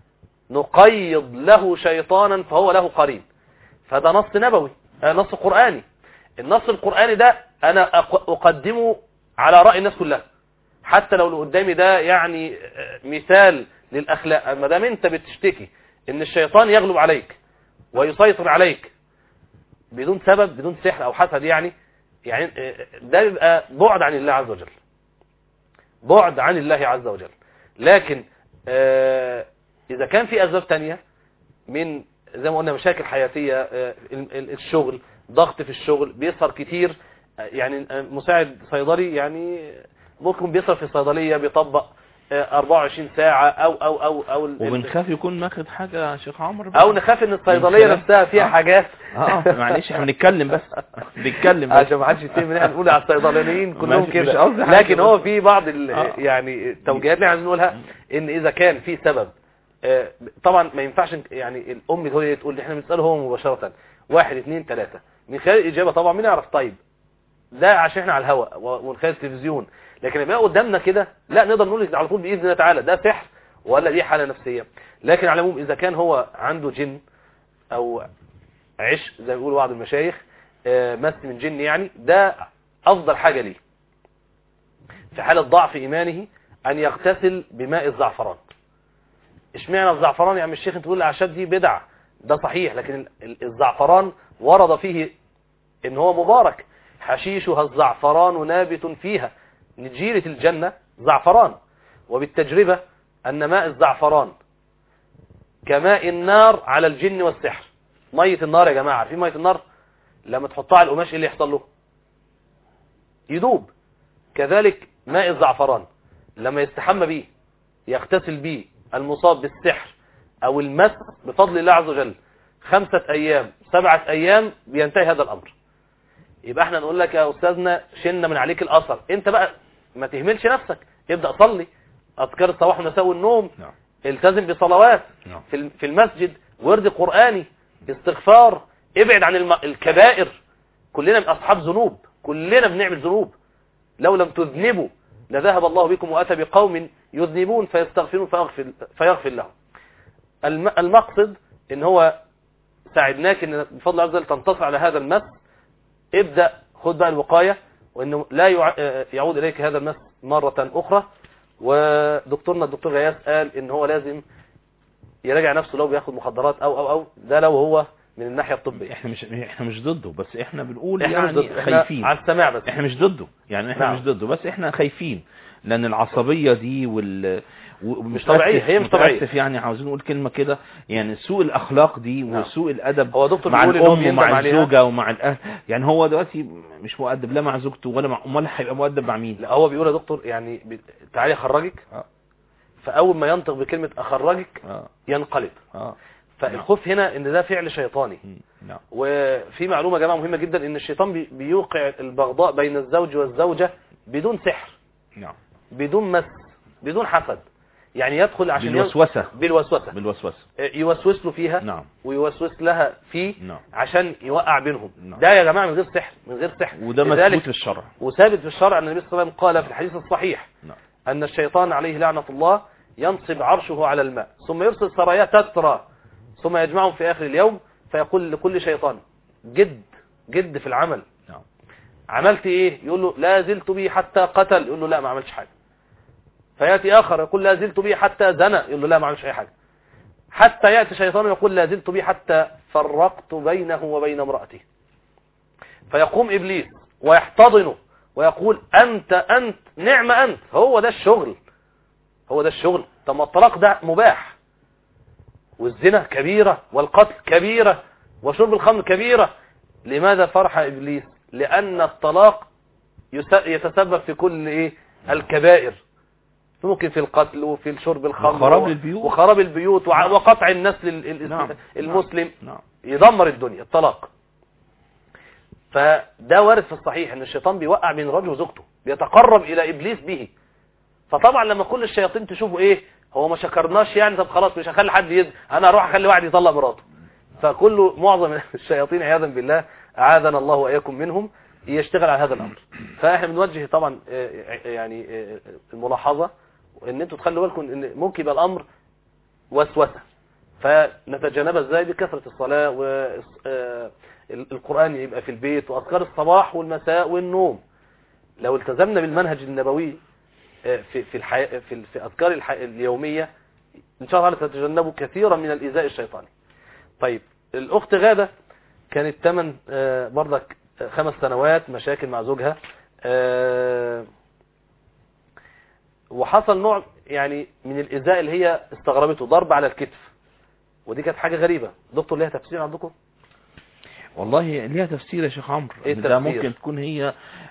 نقيض له شيطانا فهو له قرين. فده نص نبوي، نص قرآني. النص القرآني ده انا اقدمه على رأي الناس كلها، حتى لو اللي قدامي ده يعني مثال للاخلاق. ما دام انت بتشتكي ان الشيطان يغلب عليك ويسيطر عليك بدون سبب، بدون سحر او حسد، يعني يعني ده بيبقى بعد عن الله عز وجل، بعد عن الله عز وجل. لكن آه اذا كان في اسباب تانية من زي ما قلنا مشاكل حياتية، آه الشغل، ضغط في الشغل، بيسهر كتير، يعني مساعد صيدلي يعني ممكن بيسهر في الصيدلية بيطبق أربعة وعشرين ساعة او او او او وبنخاف يكون ماخد حاجة يا شيخ عمرو، او نخاف ان الصيدلية نفسها فيها آه. حاجات اه معلش احنا بنتكلم بس بنتكلم بس عشان ما حدش يتهم ان احنا نقول على الصيدليين كلهم كده، لكن هو في بعض آه. يعني التوجيهات اللي عايزين نقولها ان اذا كان في سبب آه طبعا ما ينفعش يعني الام هي تقول احنا بنساله هو مباشرة واحد اثنين ثلاثة من خلال الاجابة. طبعا مين يعرف طيب ده عشان احنا على الهواء ومن خلال التلفزيون، لكن يبقى قدامنا كده لا نقدر نقول على طول باذن الله تعالى ده سحر ولا دي حاله نفسيه. لكن على العموم اذا كان هو عنده جن او عش زي ما بيقولوا بعض المشايخ مس من جن، يعني ده افضل حاجه ليه في حاله ضعف ايمانه ان يغتسل بماء الزعفران. اشمعنى الزعفران يا عم الشيخ؟ انت تقول الاعشاب دي بدعه، ده صحيح، لكن الزعفران ورد فيه ان هو مبارك، حشيشها الزعفران نابت فيها، نجيلة الجنة زعفران. وبالتجربة أن ماء الزعفران كماء النار على الجن والسحر. مية النار يا جماعة، عارفين مية النار لما تحطها على القماش ايه اللي يحصل له؟ يدوب. كذلك ماء الزعفران لما يستحمى به يغتسل به المصاب بالسحر أو المس بفضل الله عز وجل خمسة أيام سبعة أيام بينتهي هذا الأمر. يبقى احنا نقول لك يا أستاذنا شلنا من عليك الأثر، انت بقى ما تهملش نفسك، ابدأ صلي أذكار الصباح والمساء والنوم، نعم. التزم بصلوات، نعم. في المسجد، ورد قرآني، استغفار، ابعد عن الم... الكبائر. كلنا من أصحاب ذنوب، كلنا بنعمل ذنوب، لو لم تذنبوا لذهب الله بكم وأتى بقوم يذنبون فيستغفرون فيغفر, فيغفر لهم. الم... المقصد ان هو ساعدناك ان بفضل الله عز وجل تنتصر على هذا المس. ابدأ خد بقى الوقاية وانه لا يعود اليك هذا المس مرة اخرى. ودكتورنا الدكتور غياث قال ان هو لازم يراجع نفسه لو بياخد مخدرات او او او ده لو هو من الناحية الطبية. احنا مش احنا مش ضده، بس احنا بنقول احنا يعني مش ضده. خايفين على السماع بس احنا مش ضده، يعني احنا نعم. مش ضده بس احنا خايفين لان العصبية دي وال مش طبيعية، هي مش طبيعية يعني عاوزين نقول كلمة كده، يعني سوء الاخلاق دي نعم. وسوء الادب هو دكتور مع الام ومع الزوجة عليها. ومع الاهل. يعني هو دلوقتي مش مؤدب لا مع زوجته ولا مع امال هيبقى مؤدب مع مين؟ لا هو بيقول يا دكتور يعني ب... تعالي اخرجك اه فاول ما ينطق بكلمة اخرجك اه ينقلب. اه فالخوف هنا ان ده فعل شيطاني. نعم. وفي معلومة يا جماعة مهمة جدا ان الشيطان بي... بيوقع البغضاء بين الزوج والزوجة بدون سحر، نعم، بدون مس، بدون حسد، يعني يدخل عشان بالوسوسة ين... بالوسوسة بالوسوسة يوسوس له فيها نعم. ويوسوس لها فيه نعم. عشان يوقع بينهم. نعم. ده يا جماعة من غير سحر، من غير سحر، وده مثبوت في الشرع وثابت في الشرع ان النبي صلى الله عليه وسلم قال في الحديث الصحيح نعم. ان الشيطان عليه لعنة الله ينصب عرشه على الماء ثم يرسل سرايا تترى ثم يجمعهم في آخر اليوم فيقول لكل شيطان جد جد في العمل نعم. عملت ايه؟ يقول له لا زلت به حتى قتل، يقول له لا ما عملش حاجة. فيأتي آخر يقول لا زلت به حتى زنى، يقول له لا ما عملش اي حاجة. حتى يأتي شيطان يقول لا زلت به حتى فرقت بينه وبين امرأته. فيقوم إبليس ويحتضنه ويقول أنت أنت نعم أنت. هو ده الشغل، هو ده الشغل. طب ما الطلاق ده مباح، والزنا كبيرة، والقتل كبيرة، وشرب الخمر كبيرة. لماذا فرح إبليس؟ لأن الطلاق يتسبب في كل إيه؟ الكبائر، ممكن في القتل وفي شرب الخمر وخراب البيوت وخراب البيوت نعم. وقطع النسل نعم. المسلم نعم. يدمر الدنيا الطلاق. فده وارد في الصحيح ان الشيطان بيوقع بين رجل وزوجته، بيتقرب الى ابليس به. فطبعا لما كل الشياطين تشوفوا ايه هو ما شكرناش يعني طب خلاص مش هخلي حد يد انا اروح اخلي واحد يطلق مراته. فكل معظم الشياطين عياذا بالله اعاذنا الله واياكم منهم يشتغل على هذا الامر. فاحنا بنوجه طبعا يعني الملاحظه ان انتوا تخلوا بالكم ان ممكن يبقى الامر وسوسه، فنتجنبها ازاي؟ بكثره الصلاه والقران يبقى في البيت واذكار الصباح والمساء والنوم. لو التزمنا بالمنهج النبوي في في الحي... في, في اذكار الح... اليوميه ان شاء الله تتجنبوا كثيرا من الايذاء الشيطاني. طيب الاخت غاده كانت ثمان برضك خمس سنوات مشاكل مع زوجها. وحصل نوع يعني من الإزاء اللي هي استغربته، ضرب على الكتف، ودي كانت حاجة غريبة. دكتور ليها تفسير عندكم؟ والله ليها تفسير يا شيخ عمرو. إيه ده ممكن تكون هي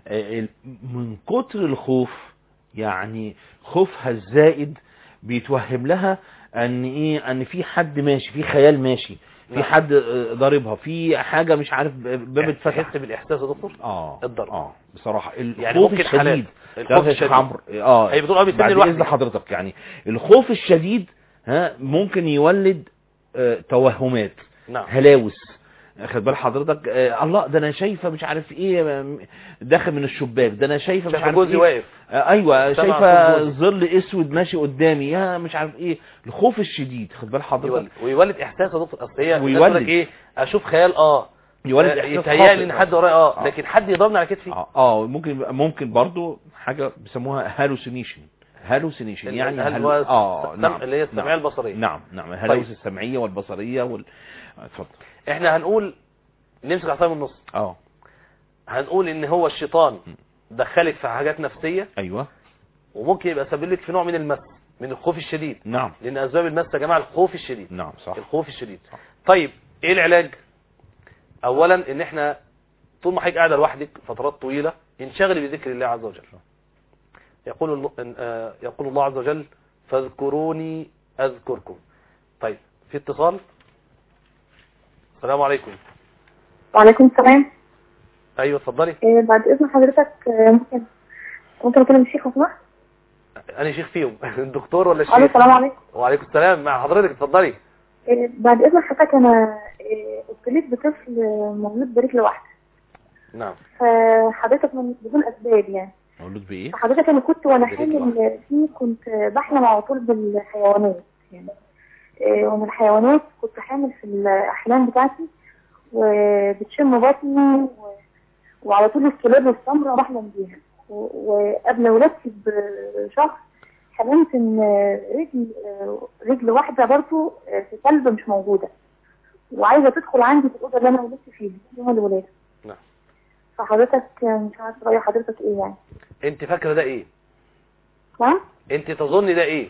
من كتر الخوف، يعني خوفها الزائد بيتوهم لها ان ايه، ان في حد ماشي، في خيال ماشي، في حد ضاربها، في حاجة مش عارف باب اتفتح. تحس بالاحساس يا دكتور؟ اه الضرب اه بصراحة يعني ممكن الشديد. الخوف الشديد عمرو اه هي بتقول اه بيسن بعد لوحدي. اذن حضرتك، يعني الخوف الشديد ها ممكن يولد آه توهمات. نعم. هلاوس. خد بال حضرتك، آه الله ده انا شايفه مش عارف ايه داخل من الشباك، ده انا شايفه مش عارف جوزي ايه واقف. آه ايوه شايفه ظل اسود ماشي قدامي، يا مش عارف ايه. الخوف الشديد خد بال حضرتك يولد. ويولد احساس يا دكتور. اصل هي ويولد ايه، اشوف خيال اه يولد احساس يتهيألي ان حد ورايا اه لكن حد يضربني على كتفي اه, آه ممكن ممكن برضو حاجه بيسموها هالوسينيشن. هالوسينيشن يعني هل... اه نعم اللي هي السمعيه نعم. البصريه. نعم نعم الهلاوس طيب. السمعيه والبصريه وال اتفضل. احنا هنقول نمسك عصايه من النص. اه هنقول ان هو الشيطان دخلك في حاجات نفسيه. ايوه. وممكن يبقى سبب لك في نوع من المس، من الخوف الشديد. نعم. لان اسباب المس يا جماعه الخوف الشديد. نعم صح. الخوف الشديد صح. طيب ايه العلاج؟ اولا ان احنا طول ما حضرتك قاعده لوحدك فترات طويله انشغلي بذكر الله عز وجل. يقول يقول الله عز وجل فاذكروني اذكركم. طيب في اتصال. السلام عليكم. وعليكم السلام. ايوه اتفضلي. إيه بعد اذن حضرتك ممكن ممكن اكلم الشيخ اسمع؟ انا شيخ فيهم الدكتور ولا الشيخ؟ السلام عليكم. وعليكم السلام مع حضرتك اتفضلي. إيه بعد اذن حضرتك انا إيه ابتليت بطفل مولود برجل واحده. نعم. فحضرتك من بدون اسباب يعني. مولود بايه؟ حضرتك انا كنت وانا حامل فيه كنت بحلم على طول بالحيوانات يعني. إيه ومن الحيوانات كنت حامل في الاحلام بتاعتي وبتشم بطني و... وعلى طول الكلاب السمراء بحلم بيها. وقبل ولادتي بشهر حلمت ان رجل رجل واحده برضه في كلب مش موجوده وعايزه تدخل عندي في الاوضه اللي انا ولدت فيها يوم الولاده. نعم. فحضرتك مش عارفه راي حضرتك ايه يعني؟ انت فاكره ده ايه؟ نعم؟ انت تظني ده ايه؟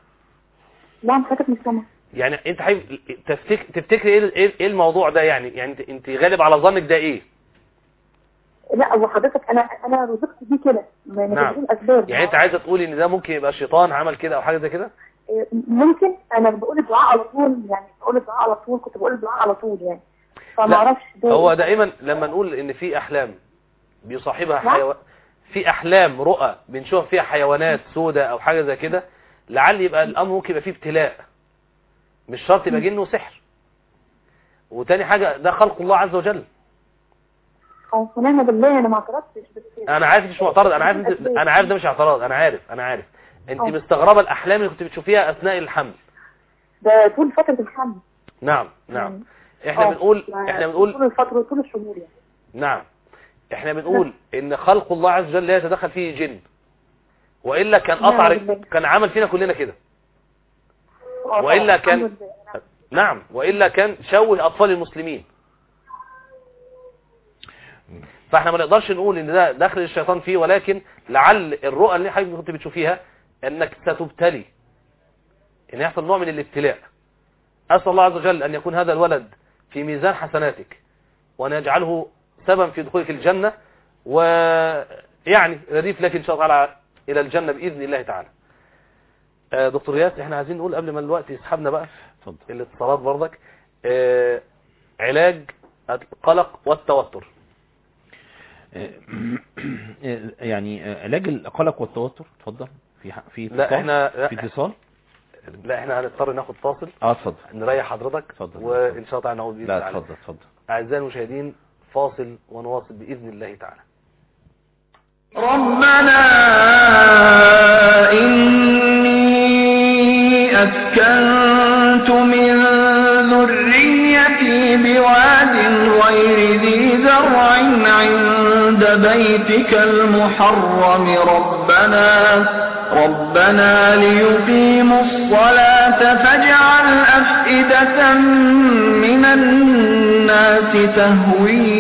لا حضرتك مش سامعه. يعني انت حبيب تفتك... تفتكري ايه ايه الموضوع ده يعني؟ يعني انت انت غالب على ظنك ده ايه؟ لا هو حضرتك انا انا رزقت بيه كده من نعم. بدون اسباب. يعني انت عايزه تقولي ان ده ممكن يبقى الشيطان عمل كده او حاجه زي كده؟ ممكن. انا بقول الدعاء على طول يعني بقول الدعاء على طول كنت بقول الدعاء على طول يعني فما اعرفش ده. هو دائما لما نقول ان في احلام بيصاحبها حيوان، في احلام رؤى بنشوف فيها حيوانات سوداء او حاجه زي كده، لعل يبقى الامر ممكن يبقى فيه ابتلاء، مش شرط يبقى جن وسحر. وتاني حاجه ده خلق الله عز وجل. ونعم بالله انا ما اعترضتش. انا عارف مش معترض، انا عارف انت... انا عارف ده مش اعتراض، انا عارف انا عارف انت أوه. مستغربه الاحلام اللي كنت بتشوفيها اثناء الحمل. ده طول فتره الحمل. نعم نعم. احنا أوه. بنقول احنا بنقول طول الفتره طول الشهور يعني. نعم. احنا بنقول ان خلق الله عز وجل لا يتدخل فيه جن، والا كان قطع كان عمل فينا كلنا كده، والا كان نعم والا كان شوه اطفال المسلمين. فاحنا ما نقدرش نقول ان ده دخل الشيطان فيه، ولكن لعل الرؤى اللي حضرتك كنت بتشوفيها انك ستبتلي، ان يحصل نوع من الابتلاء. اسال الله عز وجل ان يكون هذا الولد في ميزان حسناتك وان يجعله سببا في دخولك الجنه، ويعني رديف لك ان شاء الله الى الجنه باذن الله تعالى. آه دكتور ياس احنا عايزين نقول قبل ما الوقت يسحبنا بقى اتفضل الاتصالات برضك. آه علاج القلق والتوتر. يعني علاج القلق والتوتر اتفضل. في في لا احنا في اتصال. لا احنا هنضطر ناخد فاصل. اه اتفضل نريح حضرتك اتفضل وان شاء الله نعود باذن الله. لا اتفضل اتفضل. اعزائي المشاهدين فاصل ونواصل باذن الله تعالى. ربنا إني أسكنت من ذريتي بواد غير ذي زرع عند بيتك المحرم ربنا ربنا ليقيموا الصلاة فاجعل أفئدة من الناس تهوي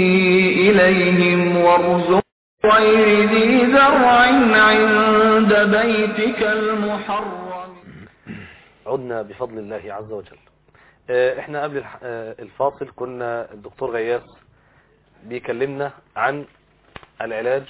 إليهم وارزقهم غير ذي زرع عند بيتك المحرم. عدنا بفضل الله عز وجل. احنا قبل الفاصل كنا الدكتور غياث بيكلمنا عن العلاج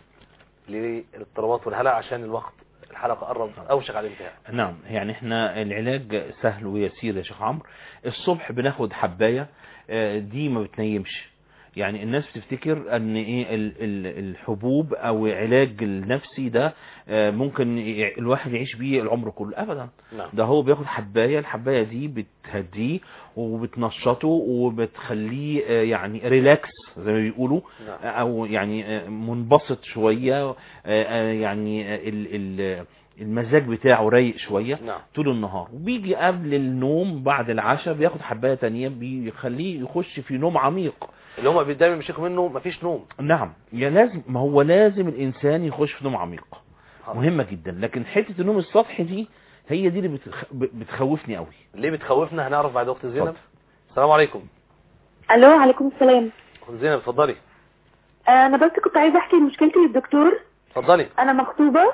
للاضطرابات والهلع عشان الوقت الحلقة قرب اوشك على الانتهاء. نعم، يعني احنا العلاج سهل ويسير يا شيخ عمرو. الصبح بناخد حباية دي ما بتنيمش. يعني الناس بتفتكر ان ايه الحبوب او علاج النفسي ده ممكن الواحد يعيش بيه العمر كله. ابدا. نعم. ده هو بياخد حباية، الحباية دي بتهديه وبتنشطه وبتخليه يعني ريلاكس زي ما بيقولوا. نعم. او يعني منبسط شوية، يعني ال ال المزاج بتاعه رايق شوية. نعم. طول النهار. وبيجي قبل النوم بعد العشاء بياخد حباية تانية بيخليه يخش في نوم عميق، اللي هم دايما بيشكوا منه مفيش نوم. نعم، يا لازم، ما هو لازم الانسان يخش في نوم عميق. مهمة جدا. لكن حتة النوم السطحي دي هي دي اللي بتخ... بتخوفني قوي. ليه بتخوفنا؟ هنعرف بعد وقت. زينب، السلام عليكم. الو، عليكم السلام. اخت زينب اتفضلي. انا بس كنت عايزه احكي مشكلتي للدكتور. اتفضلي. انا مخطوبه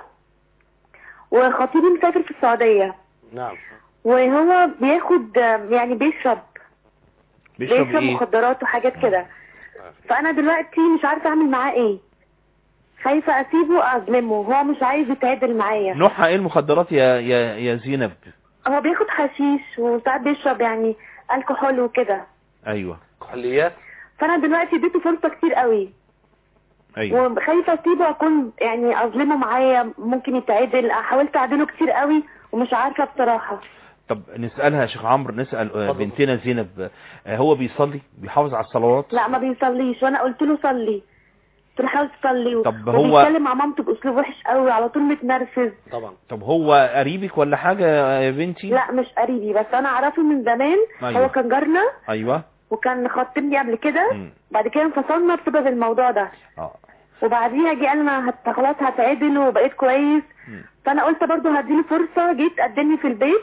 وخطيبي مسافر في السعوديه. نعم. وهو بياخد يعني بيشرب بيشرب, بيشرب إيه؟ مخدرات وحاجات كده. فانا دلوقتي مش عارفه اعمل معاه ايه، خايفه اسيبه اظلمه، هو مش عايز يتعادل معايا. نوعها ايه المخدرات يا يا يا زينب؟ هو بياخد حشيش وساعات بيشرب يعني الكحول وكده. ايوه، كحوليات. فانا دلوقتي اديته فرصه كتير قوي. ايوه، وخايفه اسيبه اكون يعني اظلمه معايا، ممكن يتعادل. حاولت اعدله كتير قوي ومش عارفه بصراحه. طب نسألها يا شيخ عمرو، نسأل بنتنا زينب، هو بيصلي بيحافظ على الصلوات؟ لا ما بيصليش، وانا قلت له صلي، قلت له حاول تصلي. طب هو بيتكلم مع مامته باسلوب وحش قوي، على طول متنرفز. طبعا. طب هو قريبك ولا حاجه يا بنتي؟ لا مش قريبي، بس انا اعرفه من زمان. أيوة. هو كان جارنا. ايوه. وكان خاطبني قبل كده، بعد كده انفصلنا بسبب الموضوع ده. اه وبعديها جه قال انا هت... خلاص هتعادل وبقيت كويس. م. فانا قلت برضه هديله فرصه، جيت قدمني في البيت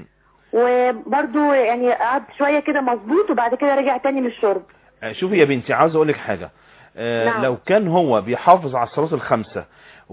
وبرضه يعني قعدت شويه كده مظبوط، وبعد كده رجع تاني للشرب. شوفي يا بنتي، عاوز اقول لك حاجه. آه نعم. لو كان هو بيحافظ على الصلاه الخمسه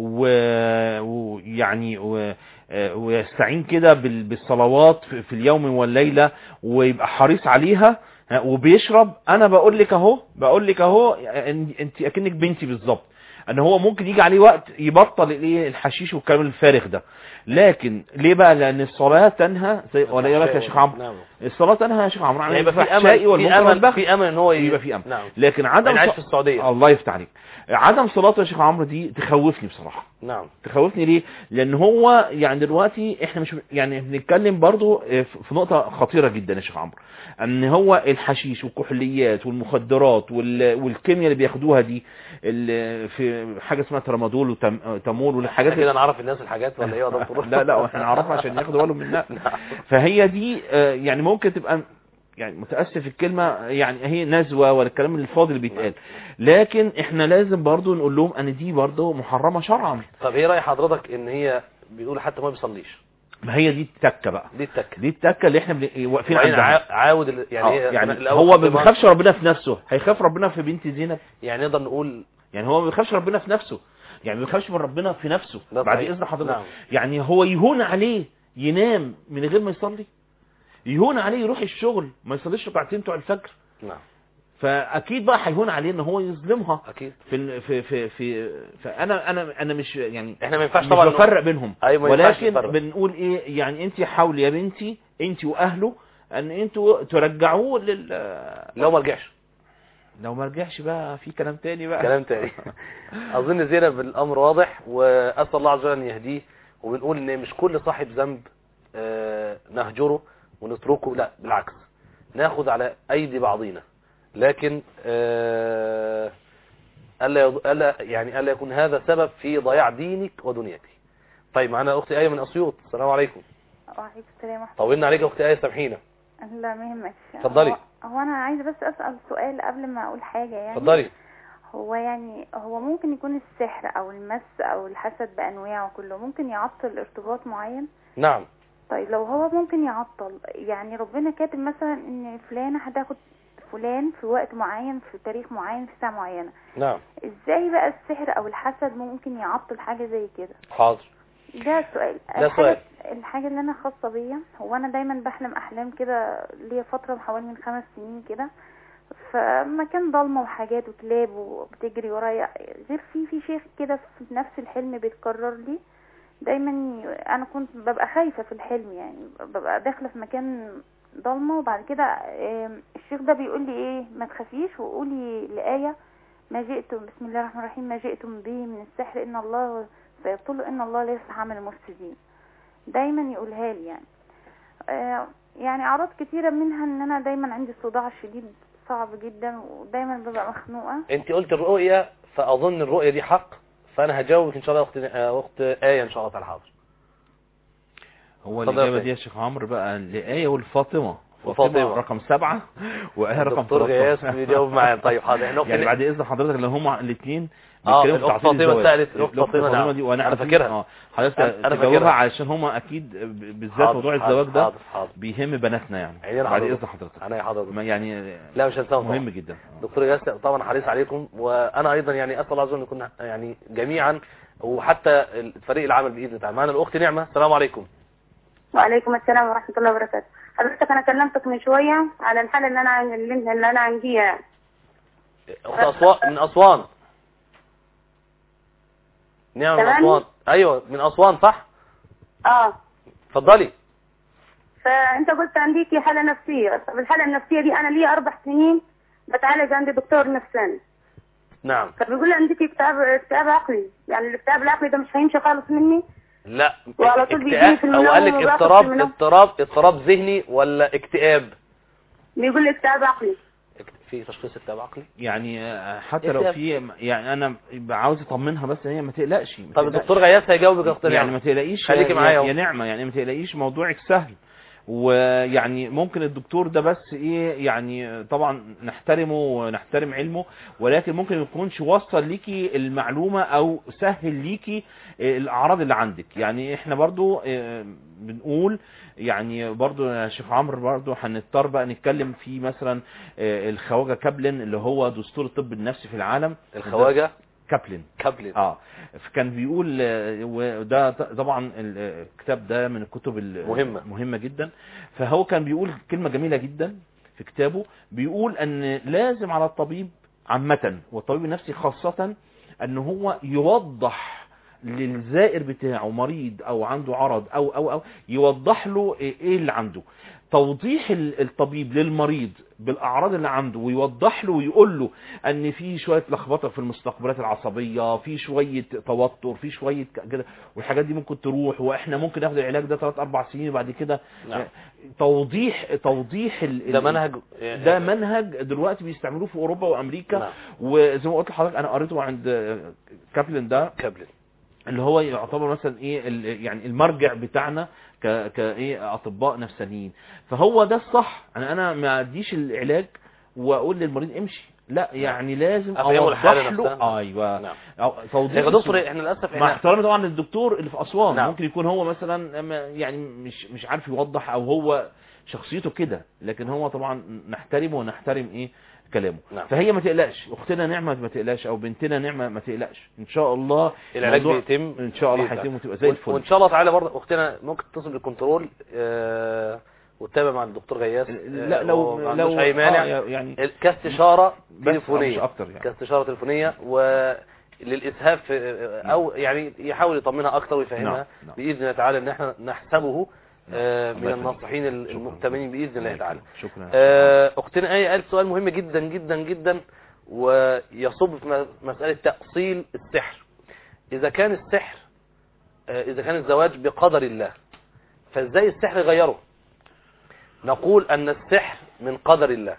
ويعني و... ويستعين كده بالصلوات في اليوم والليله ويبقى حريص عليها وبيشرب، انا بقول لك اهو بقول لك اهو انت اكنك بنتي بالظبط، ان هو ممكن يجي عليه وقت يبطل الايه الحشيش والكلام الفارغ ده. لكن ليه بقى؟ لان الصلاه تنهى زي ولا ايه رايك يا شيخ عمرو؟ نعم. الصلاه تنهى يا شيخ عمرو عن الفحشاء والمنكر والبغي. في امل ان هو يبقى في امل. نعم. لكن عدم عايش في السعوديه. الله يفتح عليك. عدم صلاته يا شيخ عمرو دي تخوفني بصراحه. نعم. تخوفني ليه؟ لان هو يعني دلوقتي احنا مش يعني بنتكلم برضو في نقطه خطيره جدا يا شيخ عمرو، ان هو الحشيش والكحوليات والمخدرات والكيمياء اللي بياخدوها دي اللي في حاجه اسمها ترامادول وتامول والحاجات كده. نعرف الناس الحاجات ولا ايه يا دكتور؟ لا لا احنا نعرفها عشان ياخدوا بالهم منها. فهي دي يعني ممكن تبقى يعني متاسف الكلمه يعني هي نزوه ولا الكلام الفاضي اللي بيتقال، لكن احنا لازم برضو نقول لهم ان دي برضو محرمه شرعا. طب ايه راي حضرتك ان هي بيقول حتى ما بيصليش؟ ما هي دي التكه بقى، دي التكه دي التكه اللي احنا واقفين عندها. عاود يعني, يعني هو ما بيخافش ربنا في نفسه، هيخاف ربنا في بنت زينب؟ يعني نقدر نقول يعني هو ما بيخافش ربنا في نفسه، يعني ما بيخافش من ربنا في نفسه بعد اذن حضرتك. نعم. يعني هو يهون عليه ينام من غير ما يصلي، يهون عليه يروح الشغل ما يصليش ركعتين بتوع الفجر. نعم. فاكيد بقى هيهون عليه ان هو يظلمها. اكيد. في في في, في فانا انا انا مش يعني احنا ما ينفعش طبعا نفرق بينهم. أيوة ولكن بنقول ايه يعني انت حاولي يا بنتي انت واهله ان انتوا ترجعوه لل لو ما رجعش لو ما رجعش بقى في كلام تاني بقى كلام تاني. اظن زينب الامر واضح، واسال الله عز وجل ان يهديه. وبنقول ان مش كل صاحب ذنب آه نهجره ونتركه، لا بالعكس ناخذ على ايدي بعضينا، لكن آه الا الا يعني الا يكون هذا سبب في ضياع دينك ودنياك. طيب معنا اختي ايه من اسيوط. السلام عليكم. وعليكم السلام. طولنا عليك اختي ايه، سامحينا. لا ما يهمكش. اتفضلي. هو, هو انا عايزه بس اسال سؤال قبل ما اقول حاجه. يعني اتفضلي. هو يعني هو ممكن يكون السحر او المس او الحسد بانواعه كله ممكن يعطل ارتباط معين؟ نعم. طيب لو هو ممكن يعطل، يعني ربنا كاتب مثلا ان فلانه هتاخد فلان في وقت معين في تاريخ معين في ساعه معينه. نعم. ازاي بقى السحر او الحسد ممكن يعطل حاجه زي كده؟ حاضر. ده سؤال. ده سؤال. الحاجة اللي انا خاصة بيا هو انا دايما بحلم احلام كده ليا فترة حوالي من خمس سنين كده، فمكان ضلمة وحاجات وكلاب وبتجري ورايا، غير في في شيخ كده في نفس الحلم بيتكرر لي دايما. انا كنت ببقى خايفة في الحلم، يعني ببقى داخلة في مكان ضلمة وبعد كده الشيخ ده بيقول لي ايه ما تخافيش وقولي لآية ما جئتم بسم الله الرحمن الرحيم ما جئتم به من السحر ان الله سيبطل ان الله لا يصلح عمل المفسدين. دايما يقولها لي يعني. آه يعني اعراض كتيرة منها ان انا دايما عندي صداع شديد صعب جدا ودايما ببقى مخنوقة. انت قلت الرؤية، فاظن الرؤية دي حق، فانا هجاوبك ان شاء الله اخت اخت آية ان شاء الله تعالى. حاضر. هو الإجابة دي يا شيخ عمرو بقى لآية والفاطمة. وفاطمة رقم سبعة وآية رقم دكتور غياث بيجاوب معايا. طيب حاضر. احنا يعني بعد إذن حضرتك اللي هم الاثنين اه الاخت فاطمة سألت الاخت فاطمة نعم دي وانا انا فاكرها. اه حضرتك تجاوبها علشان هم اكيد بالذات موضوع الزواج ده حاضر. حاضر. بيهم بناتنا يعني بعد إذن حضرتك. انا يا حضرتك يعني لا مش هنساهم مهم جدا. دكتور غياث طبعا حريص عليكم، وانا ايضا يعني اسال الله عز وجل ان نكون يعني جميعا وحتى فريق العمل باذن الله. معانا الاخت نعمة. السلام عليكم. وعليكم السلام ورحمة الله وبركاته. حضرتك انا كلمتك من شوية على الحالة اللي انا اللي انا عنديها. اخت اسوان من اسوان. نعم من اسوان. ايوه من اسوان صح؟ اه اتفضلي. فانت قلت عنديكي حالة نفسية. طب الحالة النفسية دي انا لي اربع سنين بتعالج عند دكتور نفساني. نعم. فبيقول لي عندك اكتئاب اكتئاب عقلي، يعني الاكتئاب العقلي ده مش هيمشي خالص مني. لا وعلى طول بيجيني في المنام. هو قال لك اضطراب اضطراب اضطراب ذهني ولا اكتئاب؟ بيقول لي اكتئاب عقلي. في تشخيص اكتئاب عقلي؟ يعني حتى لو في يعني انا عاوز اطمنها بس هي ما تقلقش. طب الدكتور غياث هيجاوبك يا اخت نعمة. يعني ما تقلقيش خليكي معايا يا نعمة، يعني ما تقلقيش موضوعك سهل. ويعني ممكن الدكتور ده بس ايه يعني طبعا نحترمه ونحترم علمه، ولكن ممكن ما يكونش وصل ليكي المعلومة او سهل ليكي الاعراض اللي عندك. يعني احنا برضو بنقول يعني برضو يا شيخ عمرو برضو هنضطر بقى نتكلم في مثلا الخواجة كابلن اللي هو دستور الطب النفسي في العالم. الخواجة كابلن كابلن اه كان بيقول، وده طبعا الكتاب ده من الكتب المهمة مهمة جدا. فهو كان بيقول كلمة جميلة جدا في كتابه، بيقول ان لازم على الطبيب عامة والطبيب النفسي خاصة ان هو يوضح للزائر بتاعه مريض او عنده عرض او او او يوضح له ايه اللي عنده. توضيح الطبيب للمريض بالاعراض اللي عنده ويوضح له ويقول له ان في شويه لخبطه في المستقبلات العصبيه، في شويه توتر، في شويه كده، والحاجات دي ممكن تروح، واحنا ممكن ناخد العلاج ده ثلاث اربع سنين وبعد كده. نعم. توضيح توضيح ده منهج ده منهج دلوقتي بيستعملوه في اوروبا وامريكا. نعم. وزي ما قلت لحضرتك انا قريته عند كابلن ده كابلن اللي هو يعتبر مثلا ايه يعني المرجع بتاعنا ك كايه اطباء نفسانيين. فهو ده الصح. انا انا ما اديش العلاج واقول للمريض امشي، لا يعني لازم اوضح له. ايوه نعم. توضيح دكتور احنا للاسف مع احترامي طبعا للدكتور اللي في اسوان. نعم. ممكن يكون هو مثلا يعني مش مش عارف يوضح او هو شخصيته كده، لكن هو طبعا نحترمه ونحترم ايه كلامه. نعم. فهي ما تقلقش، اختنا نعمة ما تقلقش، او بنتنا نعمة ما تقلقش، ان شاء الله العلاج بيتم ان شاء الله هيتم وتبقى زي الفل. وان شاء الله تعالى برضه اختنا ممكن تتصل بالكنترول آه وتتابع مع الدكتور غياث. لا لو ما لو اي مانع آه يعني كاستشاره تليفونيه اكتر يعني كاستشاره تليفونيه وللاسهاب او يعني يحاول يطمنها اكتر ويفهمها. نعم. نعم. باذن الله تعالى ان احنا نحسبه آه من الناصحين المؤتمنين باذن الله تعالى. شكرا. آه اختنا ايه قالت سؤال مهم جدا جدا جدا ويصب في مساله تاصيل السحر. اذا كان السحر آه اذا كان الزواج بقدر الله، فازاي السحر يغيره؟ نقول ان السحر من قدر الله.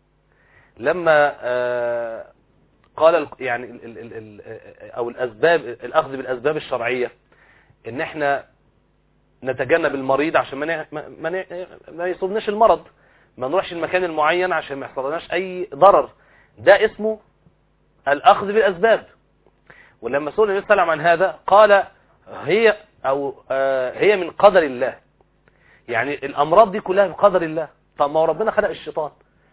لما آه قال يعني ال ال ال او الاسباب الاخذ بالاسباب الشرعيه ان احنا نتجنب المريض عشان ما ما ما يصيبناش المرض، ما نروحش المكان المعين عشان ما يحصلناش اي ضرر، ده اسمه الاخذ بالاسباب. ولما سئل النبي صلى الله عليه وسلم عن هذا قال هي او آه هي من قدر الله. يعني الامراض دي كلها بقدر الله. طب ما هو ربنا خلق الشيطان،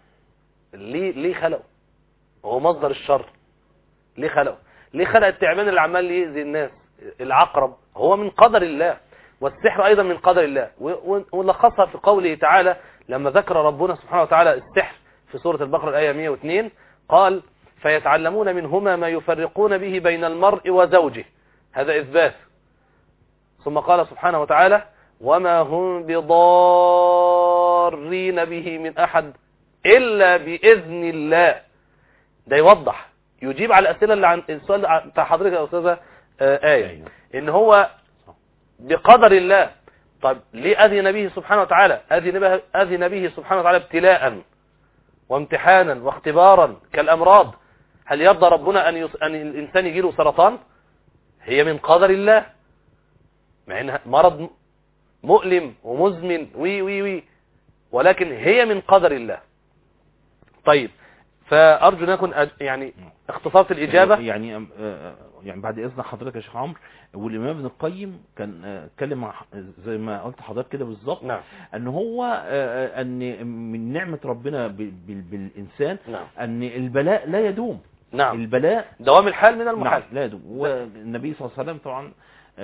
ليه ليه خلقه؟ هو مصدر الشر، ليه خلقه؟ ليه خلق التعبان اللي عمال يؤذي الناس العقرب هو من قدر الله، والسحر أيضا من قدر الله. ولخصها في قوله تعالى لما ذكر ربنا سبحانه وتعالى السحر في سورة البقرة الآية مئة واثنين قال فيتعلمون منهما ما يفرقون به بين المرء وزوجه، هذا إثبات. ثم قال سبحانه وتعالى وما هم بضارين به من أحد إلا بإذن الله. ده يوضح يجيب على الأسئلة اللي عن السؤال بتاع حضرتك يا أستاذة آية، إن هو بقدر الله. طب ليه أذن به سبحانه وتعالى؟ أذن به سبحانه وتعالى ابتلاء وامتحانا واختبارا كالأمراض. هل يرضى ربنا أن, يص... أن الإنسان يجيله سرطان؟ هي من قدر الله، مع إنها مرض مؤلم ومزمن وي وي وي ولكن هي من قدر الله. طيب فأرجو أن أكون أج... يعني اختصرت الإجابة. يعني يعني بعد إذن حضرتك يا شيخ عمرو، والإمام ابن القيم كان اتكلم زي ما قلت حضرتك كده بالظبط، نعم. أن هو أن من نعمة ربنا بالإنسان نعم. أن البلاء لا يدوم. نعم. البلاء دوام الحال من المحال. نعم لا يدوم. والنبي صلى الله عليه وسلم طبعا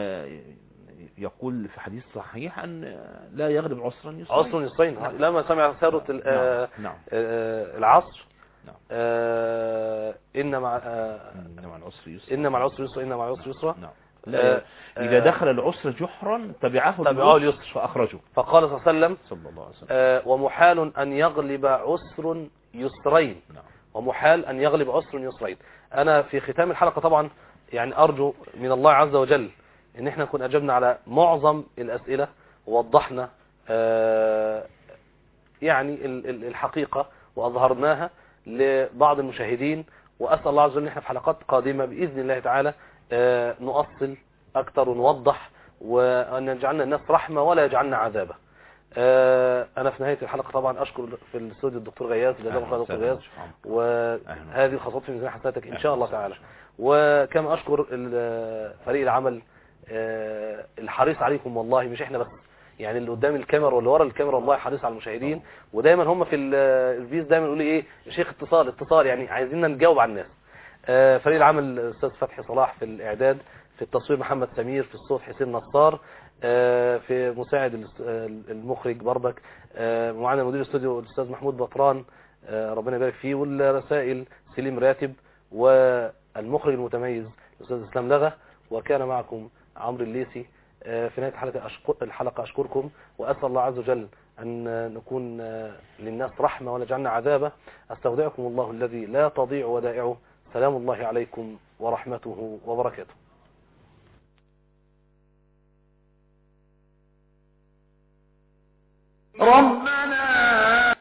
يقول في حديث صحيح أن لا يغلب عسرا يسرين. عسر يسرين. نعم. لما سمع سورة نعم. نعم. العصر نعم. آه إن مع آه إن مع العسر يسرا إن مع العسر يسرا إن مع العسر يسرا. نعم. لا إذا دخل العسر جحرا تبعه تبعه اليسر فأخرجه. فقال صلى الله عليه وسلم صلى الله عليه وسلم آه ومحال أن يغلب عسر يسرين. نعم. ومحال أن يغلب عسر يسرين. أنا في ختام الحلقة طبعا يعني أرجو من الله عز وجل إن احنا نكون أجبنا على معظم الأسئلة ووضحنا آه يعني الحقيقة وأظهرناها لبعض المشاهدين، وأسأل الله عز وجل ان احنا في حلقات قادمة بإذن الله تعالى آه نؤصل أكثر ونوضح، وأن يجعلنا الناس رحمة ولا يجعلنا عذابة. آه أنا في نهاية الحلقة طبعا أشكر في الاستوديو الدكتور غياث جزاكم الله دكتور غياث، وهذه خاصة في ميزان حسناتك إن شاء الله تعالى. وكما أشكر فريق العمل آه الحريص عليكم، والله مش احنا بس، يعني اللي قدام الكاميرا واللي ورا الكاميرا والله حريص على المشاهدين، ودايما هم في الفيس دايما يقولوا ايه يا شيخ اتصال اتصال، يعني عايزيننا نجاوب على الناس. آه فريق العمل الاستاذ فتحي صلاح في الاعداد، في التصوير محمد سمير، في الصوت حسين نصار، آه في مساعد المخرج بربك، آه معانا مدير الاستوديو الاستاذ محمود بطران آه ربنا يبارك فيه، والرسائل سليم راتب، والمخرج المتميز الاستاذ اسلام لغة، وكان معكم عمرو الليثي. في نهاية الحلقة أشكر الحلقة أشكركم، وأسأل الله عز وجل أن نكون للناس رحمة ولا جعلنا عذابة. أستودعكم الله الذي لا تضيع ودائعه. سلام الله عليكم ورحمته وبركاته. ربنا